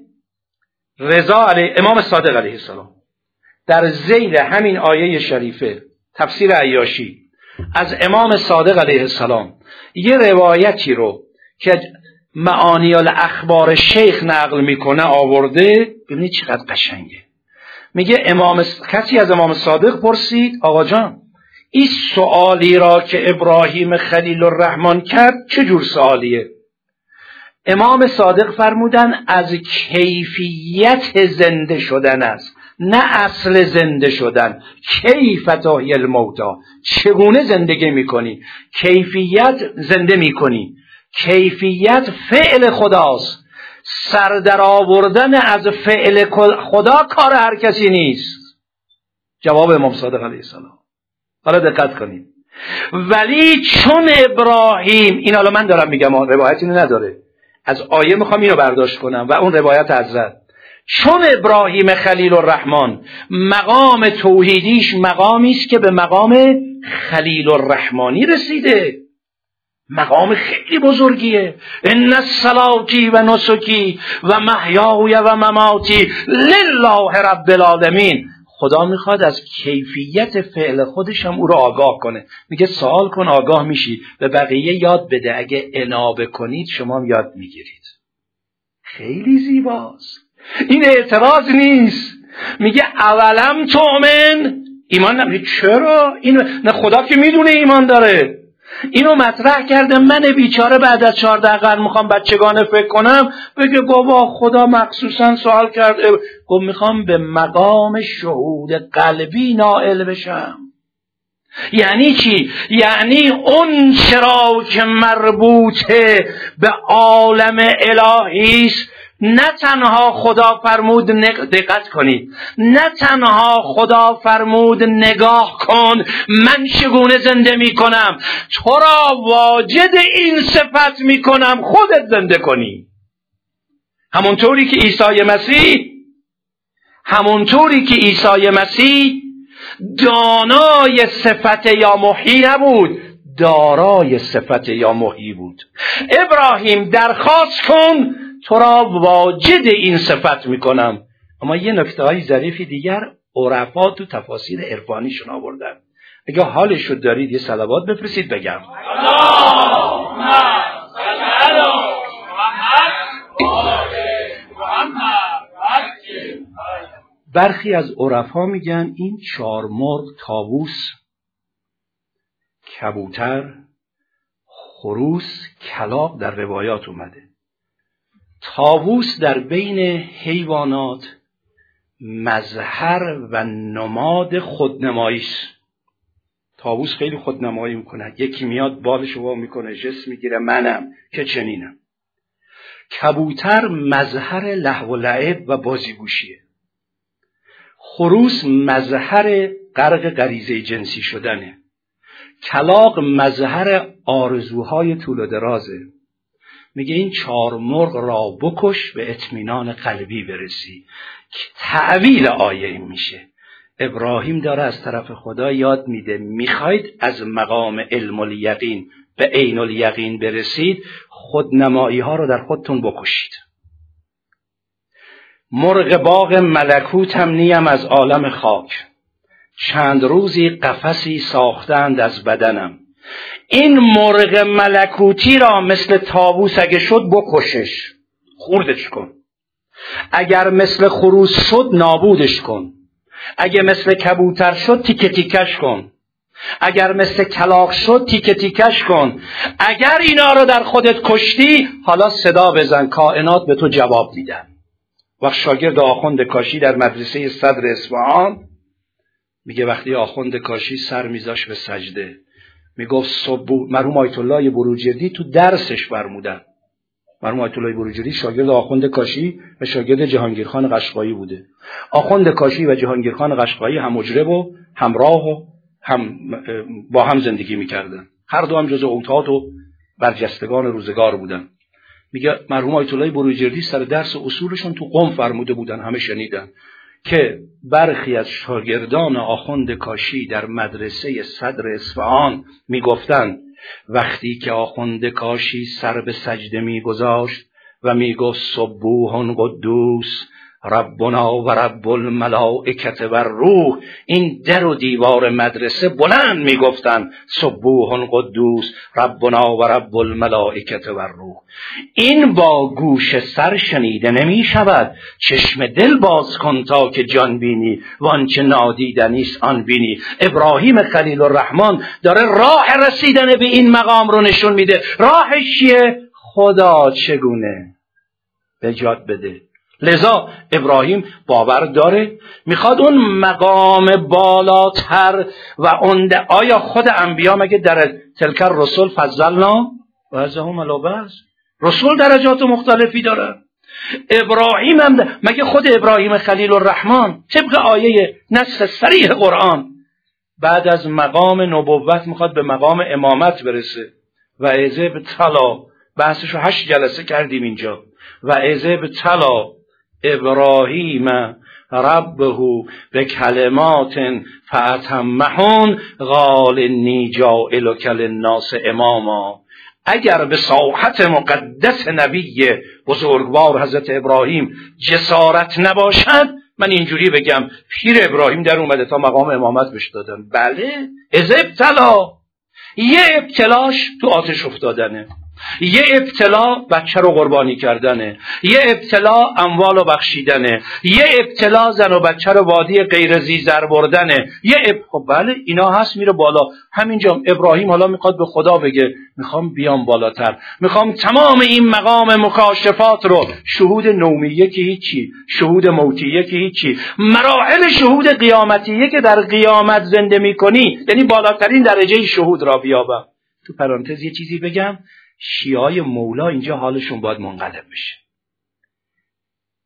صادق علیه السلام، در ذیل همین آیه شریفه تفسیر عیاشی از امام صادق علیه السلام یه روایتی رو که معانی الاخبار شیخ نقل میکنه آورده. ببینید چقدر قشنگه. میگه کسی از امام صادق پرسید آقا جان این سوالی را که ابراهیم خلیل الرحمن کرد چه جور سوالیه؟ امام صادق فرمودن از کیفیت زنده شدن است، نه اصل زنده شدن. کیف تحیی الموتا، چگونه زندگی میکنی؟ کیفیت زنده میکنی، کیفیت فعل خداست. سر در آوردن از فعل خدا کار هر کسی نیست. جواب امام صادق علیه السلام. حالا دقت کنید. ولی چون ابراهیم، این حالا من دارم میگم روایتی نداره، از آیه میخوام اینو برداشت کنم و اون روایت حضرت، چون ابراهیم خلیل الرحمن مقام توحیدیش مقامی است که به مقام خلیل الرحمانی رسیده، مقام خیلی بزرگیه. ان الصلاتی و نسکی و محیای و مماتی لله رب العالمین. خدا میخواد از کیفیت فعل خودش هم او رو آگاه کنه. میگه سوال کن آگاه میشی، به بقیه یاد بده، اگه عنابه کنید شما هم یاد میگیرید. خیلی زیباست. این اعتراض نیست. میگه اولم تؤمن، ایمان نمیگه چرا؟ اینو نه، خدا که میدونه ایمان داره. اینو مطرح کرده. من بیچاره بعد از 14 قرن میخوام بچگانه فکر کنم، بگه بابا خدا مخصوصا سوال کرده. گفت میخوام به مقام شهود قلبی نائل بشم. یعنی چی؟ یعنی اون چرا که مربوطه به عالم الهی است نه تنها خدا فرمود دقت کنید، نه تنها خدا فرمود نگاه کن من چگونه زنده می کنم، تو را واجد این صفت می کنم خودت زنده کنی. همونطوری که عیسی مسیح دانای صفت یا محیی نبود، دارای صفت یا محیی بود. ابراهیم درخواست کن تو را واجد این صفت میکنم. اما یه نکته های ظریفی دیگر عرفا تو تفاسیر عرفانیشون آوردن. اگه حالش رو دارید یه صلوات بفرستید بگم. برخی از عرفا میگن این 4 مرغ، طاووس، کبوتر، خروس، کلاغ در روایات اومده. طاووس در بین حیوانات مظهر و نماد خودنمایی است. طاووس خیلی خودنمایی میکنه، یکی میاد بالشو وا میکنه جسم میگیره منم که چنینم. کبوتر مظهر لهو و لعب و بازیگوشیه. خروس مظهر غرق غریزه جنسی شدنه. کلاغ مظهر آرزوهای طول و درازه. میگه این 4 مرغ را بکش به اطمینان قلبی برسی. تعویل آیه این میشه. ابراهیم داره از طرف خدا یاد میده میخواید از مقام علم الیقین به عین الیقین برسید، خودنمایی ها رو در خودتون بکشید. مرغ باغ ملکوت هم نیم از عالم خاک، چند روزی قفسی ساختند از بدنم. این مرغ ملکوتی را مثل طاووس اگه شد بکشش، خوردش کن. اگر مثل خروس شد نابودش کن. اگر مثل کبوتر شد تیکه تیکش کن. اگر مثل کلاغ شد تیکه تیکش کن. اگر اینا رو در خودت کشتی حالا صدا بزن، کائنات به تو جواب میدن. وقت شاگرد آخوند کاشی در مدرسه صدر اصفهان میگه وقتی آخوند کاشی سر میذاش به سجده میگفت صبح، مرحوم آیت الله بروجردی تو درسش فرمودن. مرحوم آیت الله بروجردی شاگرد آخوند کاشی و شاگرد جهانگیرخان قشقایی بوده. آخوند کاشی و جهانگیرخان قشقایی هم مجرب و همراه و با هم زندگی میکردن. هر دو هم جزو اوتاد و برجستگان روزگار بودن. میگه مرحوم آیت الله بروجردی سر درس اصولشون تو قم فرموده بودن، همه شنیدن که برخی از شاگردان آخوند کاشی در مدرسه صدر اصفهان میگفتند وقتی که آخوند کاشی سر به سجده میگذاشت و میگفت سبوح قدوس ربنا و رب الملائکه و روح، این در و دیوار مدرسه بلند میگفتن سبوح قدوس ربنا و رب الملائکه و روح. این با گوش سر شنیده نمی شود، چشم دل باز کن تا که جان بینی و آنچه نادیدنیست آن بینی. ابراهیم خلیل الرحمن داره راه رسیدن به این مقام رو نشون میده. راهش چیه؟ خدا چگونه نجات بده. لذا ابراهیم باور داره میخواد اون مقام بالاتر و آیا خود انبیا مگه در تلک الرسل فضلنا بعضهم علی بعض، رسول درجات مختلفی داره. ابراهیم هم مگه خود ابراهیم خلیل الرحمن طبق آیه نص صریح قرآن بعد از مقام نبوت میخواد به مقام امامت برسه. و اذ ابتلی، بحثشو 8 جلسه کردیم اینجا. و اذ ابتلی ابراهیم ربه به کلمات فاتمهن قال انی جاعلک للناس اماما. اگر به ساحت مقدس نبی بزرگوار حضرت ابراهیم جسارت نباشد، من اینجوری بگم پیر ابراهیم در اومده تا مقام امامت بهش دادن. بله، از ابتلا، یه ابتلاش تو آتش افتادنه، یه ابتلا بچه رو قربانی کردنه، یه ابتلا اموال رو بخشیدنه، یه ابتلا زن و بچه رو وادی غیر ذی زر بردنه، بله اینا هست میره بالا. همینجا ابراهیم حالا میخواد به خدا بگه میخوام بیام بالاتر، میخوام تمام این مقام مکاشفات رو، شهود نومیه که هیچی، شهود موتیه که هیچی، مراحل شهود قیامتیه که در قیامت زنده میکنی، یعنی بالاترین درجه شهود را بیابم. تو پرانتز یه چیزی بگم، شیعای مولا اینجا حالشون باید منقلب بشه.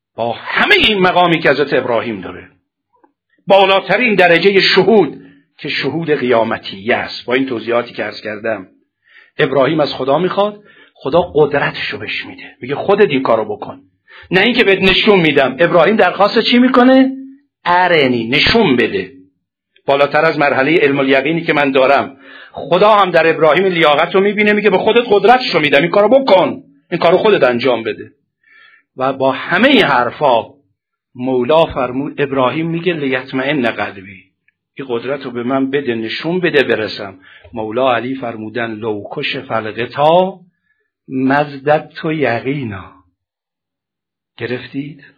با همه این مقامی که حضرت ابراهیم داره، بالاترین درجه شهود که شهود قیامتیه است، با این توضیحاتی که عرض کردم، ابراهیم از خدا میخواد، خدا قدرتشو بهش میده، میگه خودت این کارو بکن، نه اینکه بهت نشون میدم. ابراهیم درخواست چی میکنه؟ ارنی، نشون بده. بالاتر از مرحله علم الیقینی که من دارم، خدا هم در ابراهیم لیاقت رو میبینه، میگه به خودت قدرتشو میدم، این کارو بکن، این کارو خودت انجام بده. و با همه این حرفا مولا فرمود، ابراهیم میگه لیطمئن قلبی، این قدرت رو به من بده، نشون بده برسم. مولا علی فرمودن لوکش فلقتا مزدد تو یقینا. گرفتید؟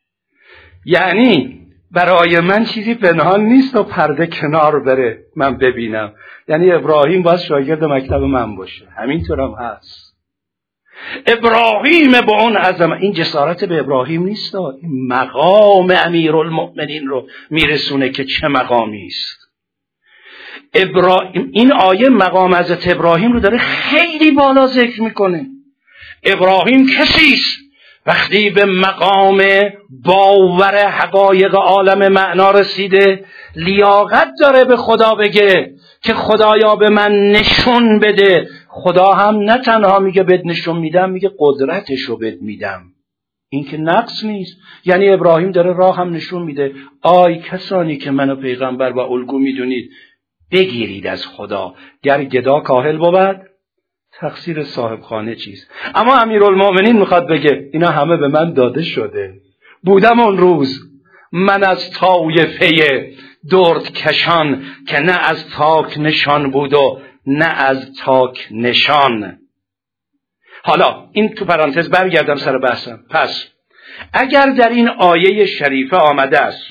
یعنی برای من چیزی پنهان نیست و پرده کنار بره من ببینم. یعنی ابراهیم باید شاگرد مکتب من باشه، همینطورم هست. ابراهیم با اون عظمت، این جسارت به ابراهیم نیست، این مقام امیرالمؤمنین رو میرسونه که چه مقامی است. این آیه مقام حضرت ابراهیم رو داره خیلی بالا ذکر میکنه. ابراهیم کسی است وقتی به مقام باور حقایق عالم معنا رسیده، لیاقت داره به خدا بگه که خدایا به من نشون بده. خدا هم نه تنها میگه بهت نشون میدم، میگه قدرتشو بهت میدم. این که نقص نیست. یعنی ابراهیم داره راه هم نشون میده. آی کسانی که منو پیغمبر و الگو میدونید، بگیرید از خدا، گر گدا کاهل بود تقصیر صاحب خانه چیست. اما امیرالمؤمنین میخواد بگه اینا همه به من داده شده. بودم اون روز من از طایفه درد کشان که نه از تاک نشان بود و نه از تاک نشان. حالا این تو پرانتز برگردم سر بحثم. پس اگر در این آیه شریفه آمده است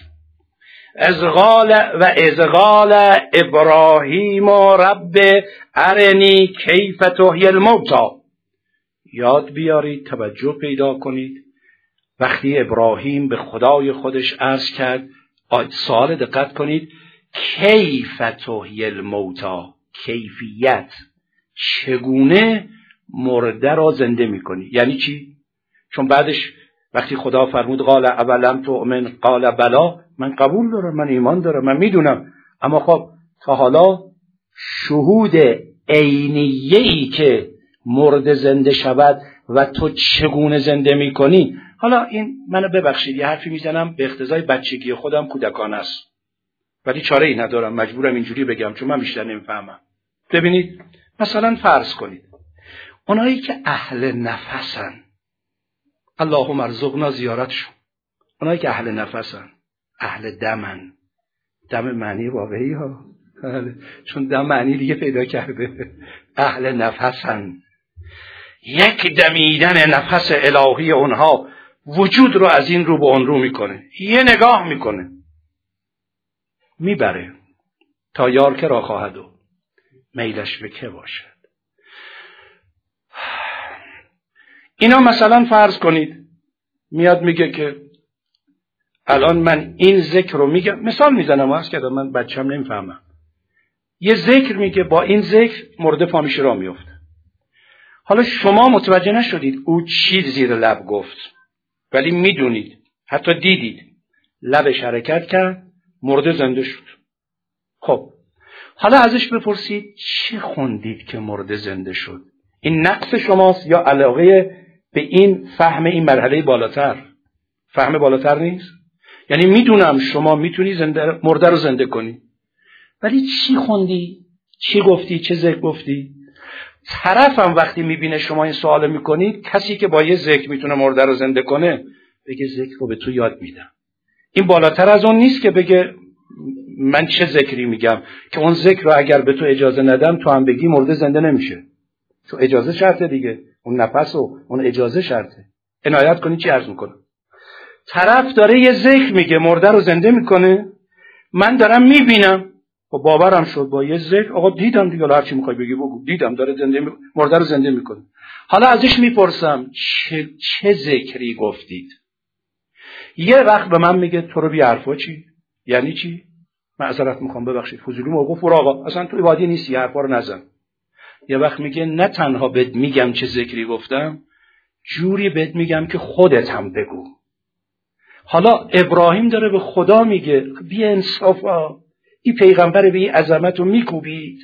ازغال ابراهیم و رب ارنی کیف تحیی الموتی، یاد بیارید، توجه پیدا کنید. وقتی ابراهیم به خدای خودش عرض کرد، سوال دقت کنید، کیف تحیی الموتی، کیفیت، چگونه مرده را زنده میکنی. یعنی چی؟ چون بعدش وقتی خدا فرمود قال اولم تؤمن قال بلا، من قبول دارم، من ایمان دارم، من میدونم، اما خب تا حالا شهود عینیه‌ای که مرده زنده شود و تو چگونه زنده میکنی. حالا این منو ببخشید یه حرفی میزنم به اقتضای بچگی خودم، کودکانه است، ولی چاره ای ندارم، مجبورم اینجوری بگم چون من بیشتر نمیفهمم. ببینید مثلا فرض کنید اونایی که اهل نفسن، اللهم ارزقنا زیارتشون، اونایی که اهل نفسن، اهل دمن، دم معنی واقعی ها، چون دم معنی دیگه پیدا کرده، اهل نفسن، یک دمیدن نفس الهی اونها وجود رو از این رو به اون رو میکنه، یه نگاه میکنه میبره تا یار که را خواهد و میلش به که باشد. اینا مثلا فرض کنید میاد میگه که الان من این ذکر رو میگم، مثال میزنم، واسه که من بچه‌م نمیفهمم، یه ذکر میگه با این ذکر مرده پامیش را میفته. حالا شما متوجه نشدید او چی زیر لب گفت، ولی میدونید، حتی دیدید لبش حرکت کرد، مرده زنده شد. خب حالا ازش بپرسید چی خوندید که مرده زنده شد؟ این نقص شماست یا علاقه به این فهم این مرحله بالاتر؟ فهم بالاتر نیست؟ یعنی میدونم شما میتونی مرده رو زنده کنی، ولی چی خوندی؟ چی گفتی؟ چه ذکر گفتی؟ طرفم وقتی میبینه شما این سوال میکنید، کسی که با یه ذکر میتونه مرده رو زنده کنه بگه ذکر رو به تو یاد میدم. این بالاتر از اون نیست که بگه من چه ذکری میگم که اون ذکر رو اگر به تو اجازه ندم تو هم بگی مرده زنده نمیشه. تو اجازه شرطه دیگه، اون نفس و اون اجازه شرطه. عنایت کنی چی عرض میکنم. طرف داره یه ذکر میگه مرده رو زنده میکنه، من دارم میبینم و باورم شد با یه ذکر، آقا دیدم دیگه، هر چی میخوای بگی بگو، دیدم داره مرده رو زنده میکنه. حالا ازش میپرسم چه ذکری گفتید؟ یه وقت به من میگه تو رو بی حرفا چی؟ یعنی چی؟ معذرت میخوام ببخشید فضولی موقوف برو آقا، اصلا تو وادی نیستی، حرفا رو نزن. یه وقت میگه نه تنها بهت میگم چه ذکری گفتم، جوری بهت میگم که خودت هم بگو. حالا ابراهیم داره به خدا میگه بی انصافا، این پیغمبر به این عظمت رو میکوبید،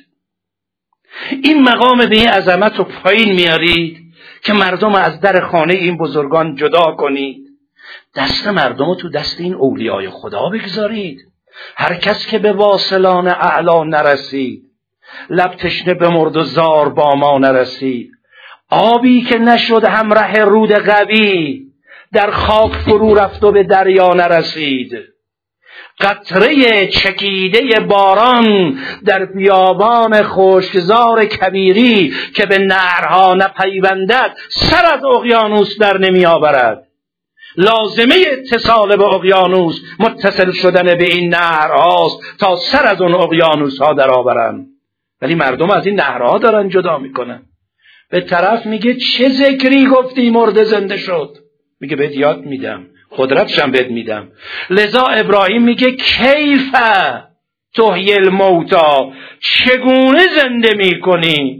این مقام به این عظمت رو پایین میارید که مردم از در خانه این بزرگان جدا کنید، دست مردم رو تو دست این اولیای خدا بگذارید. هر کس که به واصلان اعلا نرسید، لب تشنه بمرد و زار با ما نرسید. آبی که نشد همراه رود قوی، در خاک فرو رفت و به دریا نرسید. قطره چکیده باران در بیابان خشکزار کبیری، که به نهرها نپیوندد سر از اقیانوس در نمی آورد. لازمه اتصال به اقیانوس متصل شدن به این نهرهاست تا سر از اون اقیانوس ها در آورن، ولی مردم از این نهرها دارن جدا میکنن. به طرف میگه چه ذکری گفتی مرده زنده شد؟ میگه بهت یاد میدم، قدرتشم بهت میدم. لذا ابراهیم میگه کیف تحیی الموتی، چگونه زنده میکنی؟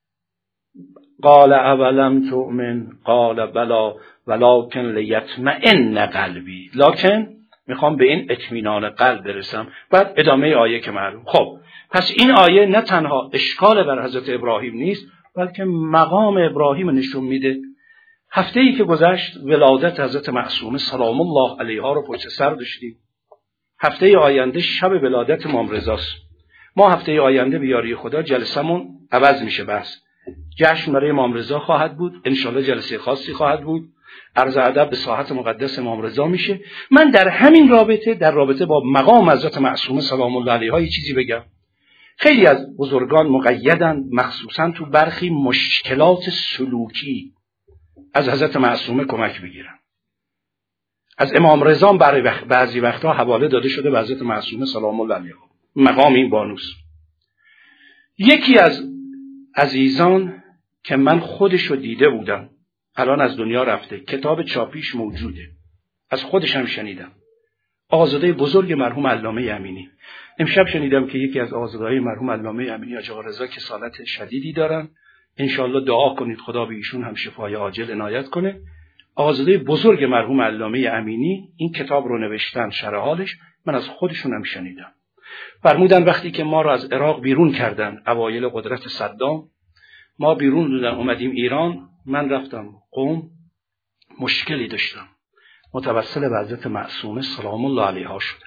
قال اولم تؤمن قال بلا ولکن لیطمئن قلبی. لکن میخوام به این اطمینان قلب برسم. بعد ادامه آیه که معلوم. خب پس این آیه نه تنها اشکال بر حضرت ابراهیم نیست، بلکه مقام ابراهیم نشون میده. هفته ای که گذشت ولادت حضرت معصومه سلام الله علیها رو پشت سر داشتیم. هفته آینده شب ولادت امام رضاست. ما هفته آینده به یاری خدا جلسمون عوض میشه، بس جشن برای امام رضا خواهد بود، انشالله جلسه خاصی خواهد بود، عرض ادب به ساحت مقدس امام رضا میشه. من در همین رابطه، در رابطه با مقام حضرت معصومه سلام الله علیها یه چیزی بگم. خیلی از بزرگان مقیدن مخصوصا تو برخی مشکلات سلوکی از حضرت معصومه کمک بگیرن. از امام رضا بعضی وقتا حواله داده شده به حضرت معصومه سلام الله علیها، مقام این بانوس. یکی از عزیزان که من خودشو دیده بودم، الان از دنیا رفته، کتاب چاپیش موجوده، از خودشم شنیدم، آزاده بزرگ مرحوم علامه امینی. امشب شنیدم که یکی از آزاده‌های مرحوم علامه امینی حاج آقا رضا کسالت شدیدی دارن، انشالله دعا کنید خدا به ایشون هم شفای عاجل عنایت کنه. آزاده بزرگ مرحوم علامه امینی این کتاب رو نوشتن، شرح حالش من از خودشون هم شنیدم. فرمودن وقتی که ما رو از عراق بیرون کردن اوایل قدرت صدام، ما بیرون بودن اومدیم ایران، من رفتم قم، مشکلی داشتم، متوسل به حضرت معصومه سلام الله علیها شدم.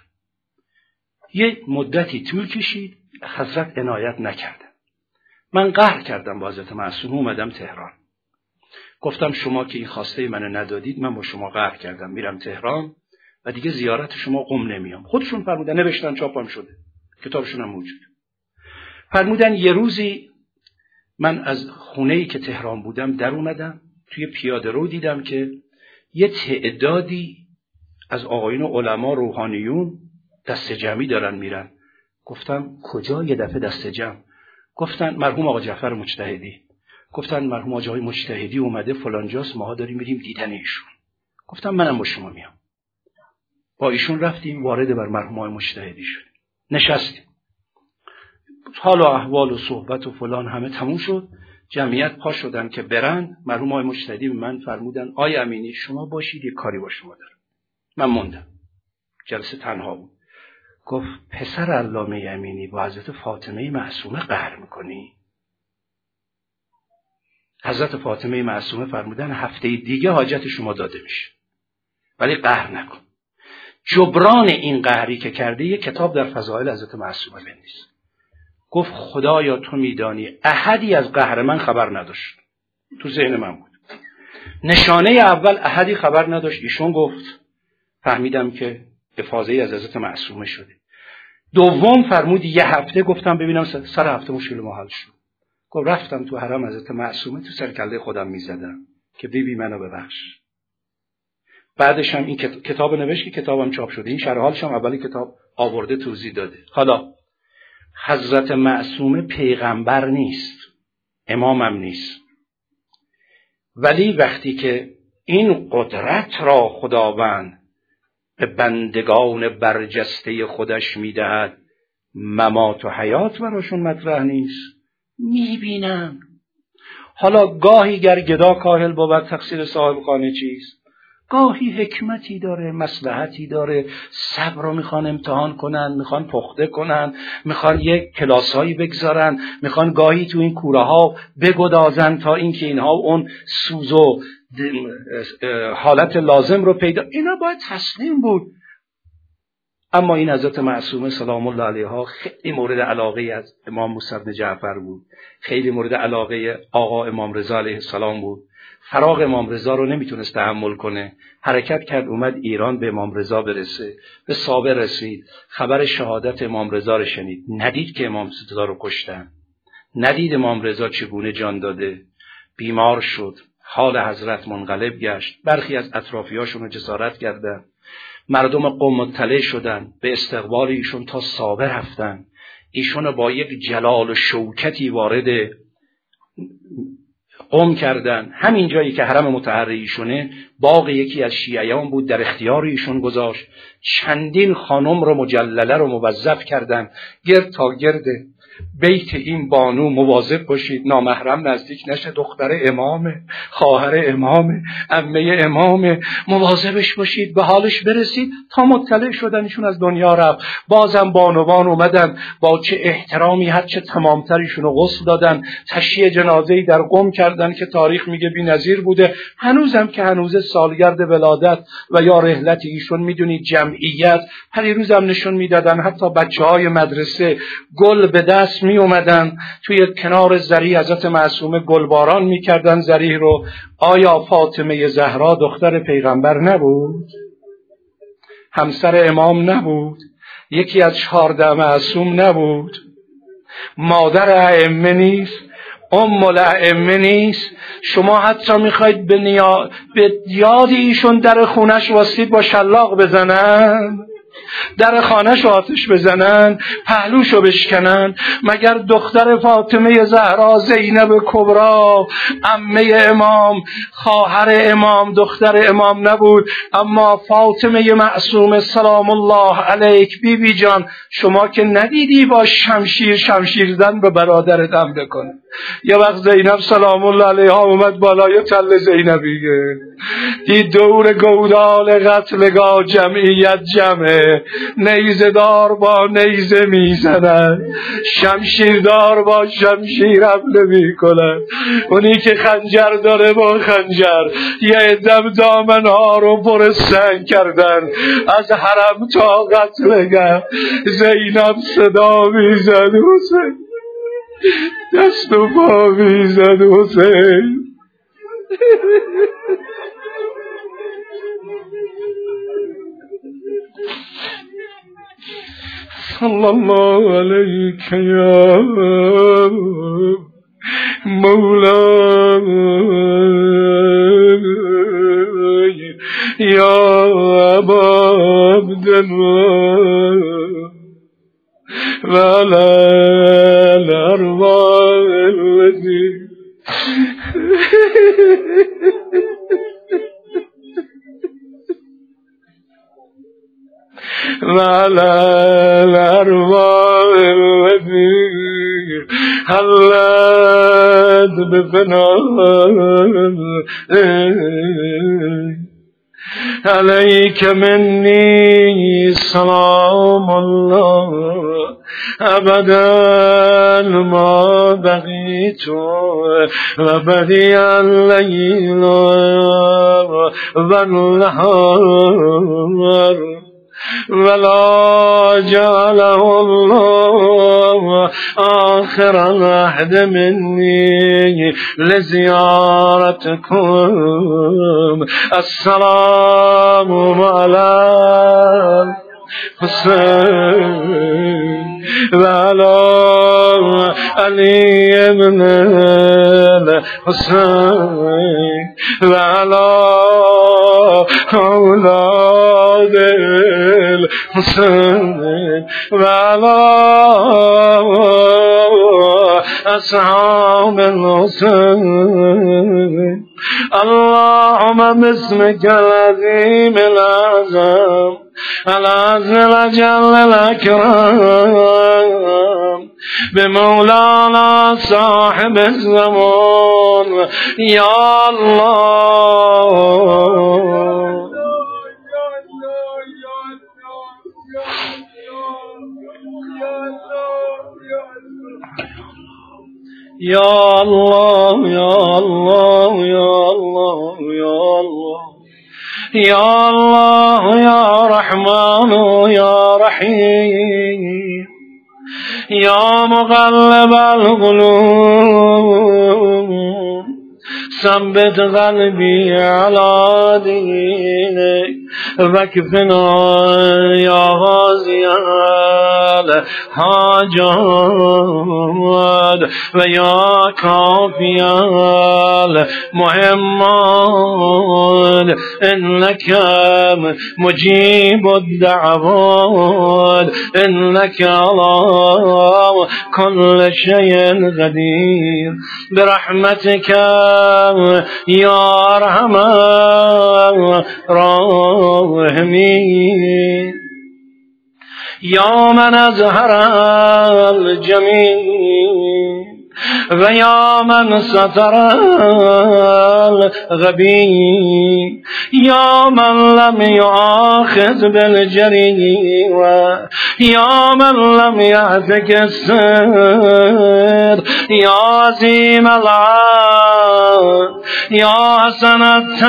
یه مدتی طول کشید، حضرت عنایت نکردن. من قهر کردم با حضرت معصومه، اومدم تهران. گفتم شما که این خواسته منو ندادید، من با شما قهر کردم، میرم تهران و دیگه زیارت شما قم نمیام. خودشون فرمودن، نوشتن، چاپم شده، کتابشون هم موجود. فرمودن یه روزی من از خونه‌ای که تهران بودم در اومدم، توی پیاده رو دیدم که یه تعدادی از آقایون علما روحانیون دست جمعی دارن میرن. گفتم کجا؟ یه دفعه دست جمع. گفتن مرحوم آقا جعفر مجتهدی. گفتن مرحوم آقای مجتهدی اومده فلان جاست، ماها داریم میریم دیدن ایشون. گفتم منم با شما میام. با ایشون رفتیم، وارد بر مرحوم آقای مجتهدی شدیم، نشستیم، حال و احوال و صحبت و فلان همه تموم شد. جمعیت پا شدن که برن. مرحوم آقای مجتهدی به من فرمودن آقای امینی شما باشید، یه کاری با شما دارم. من موندم، جلسه تنها بود. گفت پسر علامه امینی با حضرت فاطمه معصومه قهر میکنی؟ حضرت فاطمه معصومه فرمودن هفته دیگه حاجت شما داده میشه، ولی قهر نکن. جبران این قهری که کرده یه کتاب در فضائل حضرت معصومه بنویس. گفت خدایا تو میدانی احدی از قهر من خبر نداشت، تو ذهن من بود. نشانه اول احدی خبر نداشت، ایشون گفت فهمیدم که افاضه‌ای از حضرت معصومه شده. دوم فرمود یه هفته، گفتم ببینم سر هفته مشکل ما حل شد. گفت رفتم تو حرم حضرت معصومه، تو سر کله خودم میزدم که بیبی منو ببخش. بعدش هم این کتاب نوشت که کتابم چاپ شده، این شرح حالش هم اولی کتاب آورده توضیح داده. حالا حضرت معصومه پیغمبر نیست، امامم نیست، ولی وقتی که این قدرت را خداوند به بندگان برجسته خودش میدهد، ممات و حیات براشون مطرح نیست، میبینن. حالا گاهی گر گدا کاهل بود تقصیر صاحب خانه چیست، گاهی حکمتی داره، مصلحتی داره. صبر رو میخوان امتحان کنن، میخوان پخته کنن، میخوان یک کلاسایی بگذارن، میخوان گاهی تو این کوره ها بگدازن تا اینکه اینها اون سوز و حالت لازم رو پیدا. اینا باید تسلیم بود. اما این حضرت معصومه سلام الله علیها خیلی مورد علاقه از امام موسی بن جعفر بود، خیلی مورد علاقه آقا امام رضا علیه السلام بود. فراق امام رضا رو نمیتونست تحمل کنه، حرکت کرد اومد ایران به امام رضا برسه. به صابر رسید، خبر شهادت امام رضا رو شنید، ندید که امام رضا رو کشتن، ندید امام رضا چگونه جان داده، بیمار شد، حال حضرت منقلب گشت. برخی از اطرافیاشون رو جسارت کردن، مردم قم مطلع شدن، به استقبال ایشون تا صابر رفتن. ایشون با یک جلال و شوکتی وارد قم کردن. همین جایی که حرم مطهر ایشونه، باغ یکی از شیعیان بود، در اختیار ایشون گذاشت. چندین خانم رو مجلله رو موظف کردن گرد تا گرد بیت این بانو مواظب باشید نامحرم نزدیک نشه، دختر امامه، خواهر امامه، عمه امامه، مواظبش باشید، به حالش برسید. تا مطلع شدنشون از دنیا رفت. بازم بانوان اومدن با چه احترامی هر چه تمامتریشون رو غسل دادن، تشییع جنازه‌ای در قم کردن که تاریخ میگه بی‌نظیر بوده. هنوزم که هنوز سالگرد ولادت و یا رحلت ایشون، میدونید جمعیت پریروزم نشون میدادن، حتی بچه‌های مدرسه گل به دست می اومدن توی کنار ذریح حضرت معصومه گلباران می کردن ذریح رو. آیا فاطمه زهرا دختر پیغمبر نبود؟ همسر امام نبود؟ یکی از 14 معصوم نبود؟ مادر ائمه نیست؟ ام الائمه نیست؟ شما حتی میخواید به یاد ایشون در خونش واسید با شلاق بزنن، در خانه‌شو آتش بزنن، پهلوشو بشکنن؟ مگر دختر فاطمه زهرا زینب کبرا عمه امام، خواهر امام، دختر امام نبود؟ اما فاطمه معصومه سلام الله علیک، بی بی جان، شما که ندیدی با شمشیر زن به برادرت حمله کنه؟ یه وقت زینب سلام الله علیها اومد بالای تل زینبیه، دید دور گودال قتلگاه جمعیت جمعه، نیزه‌دار با نیزه میزنن، شمشیردار با شمشیر حمله میکنن. اونی که خنجر داره با خنجر. یه دم دامنها رو پر سنگ کردن از حرم تا قتلگاه. زینب صدا میزد حسین، دست و پا میزد حسین. صلی الله علیک یا مولای یا ابا عبدالله و علی الارواح الذی وعلى الأرواح التي حلت بفناء عليك مني سلام الله أبدا ما بقيت وبدي الليل والنهار ولا جعله الله آخر العهد مني لزيارتكم. السلام على حسين وعلى علي بن الحسين وعلى أولاد الحسين وعلى أصحاب الحسين. اللهم باسمك العظيم الأعظم العز الأجل الأكرم بمولانا صاحب الزمان يا الله یا الله یا الله یا الله یا الله یا الله یا رحمان یا رحیم یا مقلب القلوب ثبت قلبي على دينك واكفنا يا غازي الحاجات ويا كافي المهمات إنك مجيب الدعوات إنك على كل شيء قدير برحمتك يا أرحم الراحمين يا من أزهر الجميل ويا من ستر الغبي يا من لم يؤاخذ بالجريمة يا من لم يهتك السر يا عظيم العفو يا حسن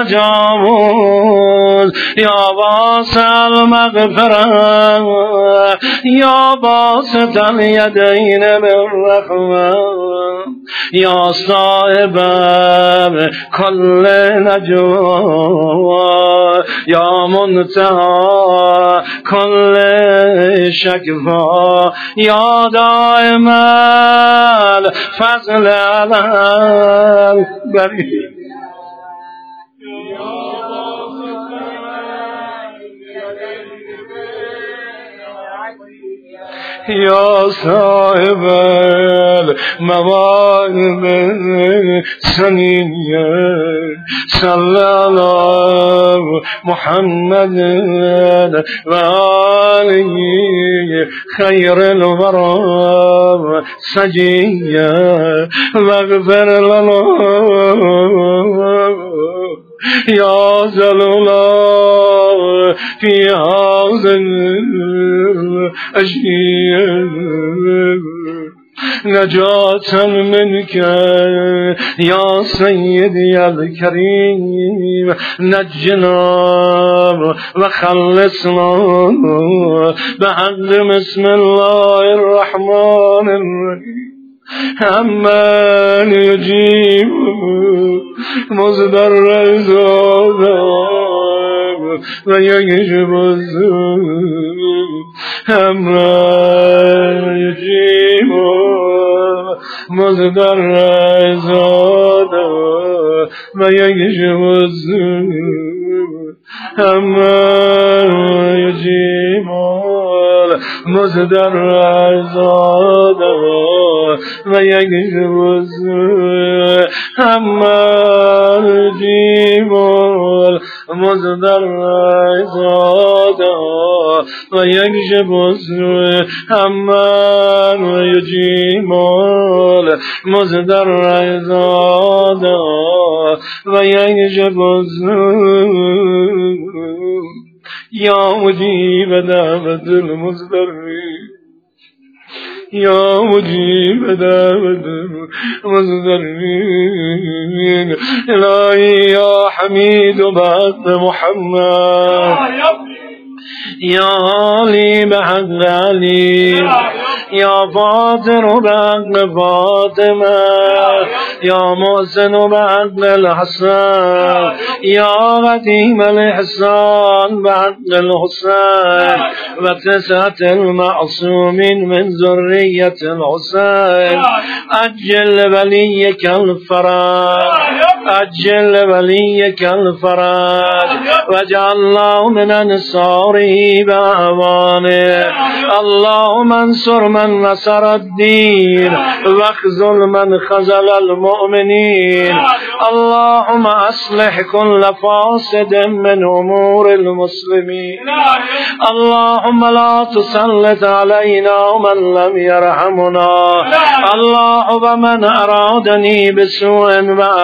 التجاوز يا واسع المغفرة يا باسط اليدين بالرحمة يا صاحب كل نجوى يا منتهى كل شكوى يا دائم الفضل على البريد يا صاحب المواهب السنية صلى الله محمد وآله خير الورى سجيا واغفر لنا يا زلولا في هذا الأشياء نجاة منك يا سيدي الكريم نجنا وخلصنا بحق بسم الله الرحمن الرحيم أمن يجيب مصدر الزوج ويكشف السوء أمن يجيب مصدر الزوج ويكشف السوء أمن يجيب مصدر الزوج ويكشف السوء أمن يجيب مصدر الزوج ويكشف السوء أمن يجيب مصدر الزوج ويكشف السوء يا مجيب دعوة المضطرين يا مجيب دعوة المضطرين إلهي يا حميد بعد محمد يا علي بحق علي يا فاطر بحق فاطمة يا محسن بحق الحسن يا قديم الإحسان بحق الحسين وتسعة المعصومين من ذرية الحسين أجل وليك الفرج أجل وليك الفرج واجعل الله من أنصاره بأعوانه اللهم انصر من نصر الدين واخذل من خذل المؤمنين اللهم أصلح كل فاسد من أمور المسلمين اللهم لا تسلط علينا من لم يرحمنا اللهم من أرادني بسوء فأعرضه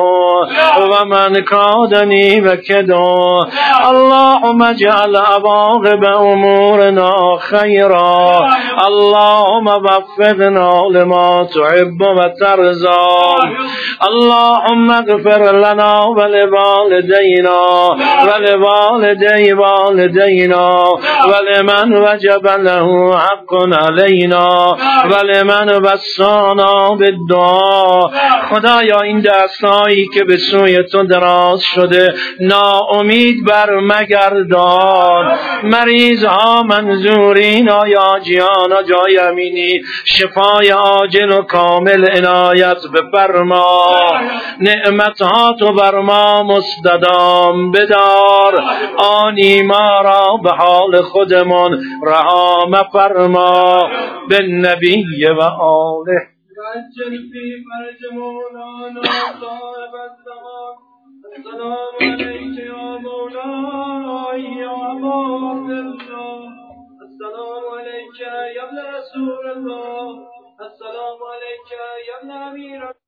ومن كادني وكده اللهم اجعل عواقب أمورنا خيرا اللهم وفقنا لما تحب وترضى اللهم اغفر لنا ولوالدينا ولوالدي والدينا ولمن وجب له حق علينا ولمن وصانا بالدعاء. خدایا این دستایی که به سوی تو دراز شده ناامید بر مگردان، مریض ها منظورین یا جیانا جای امینی شفای عاجل و کامل عنایت بفرما، نعمتها تو بر ما مستدام بدار، آنی ما را به حال خودمان رها مفرما. به نبی و آله وجل في فرج مولانا صاحب الزمان. السلام عليك يا مولاي يا أبا عبد الله. السلام عليك يا ابن رسول الله. السلام عليك يا ابن أمير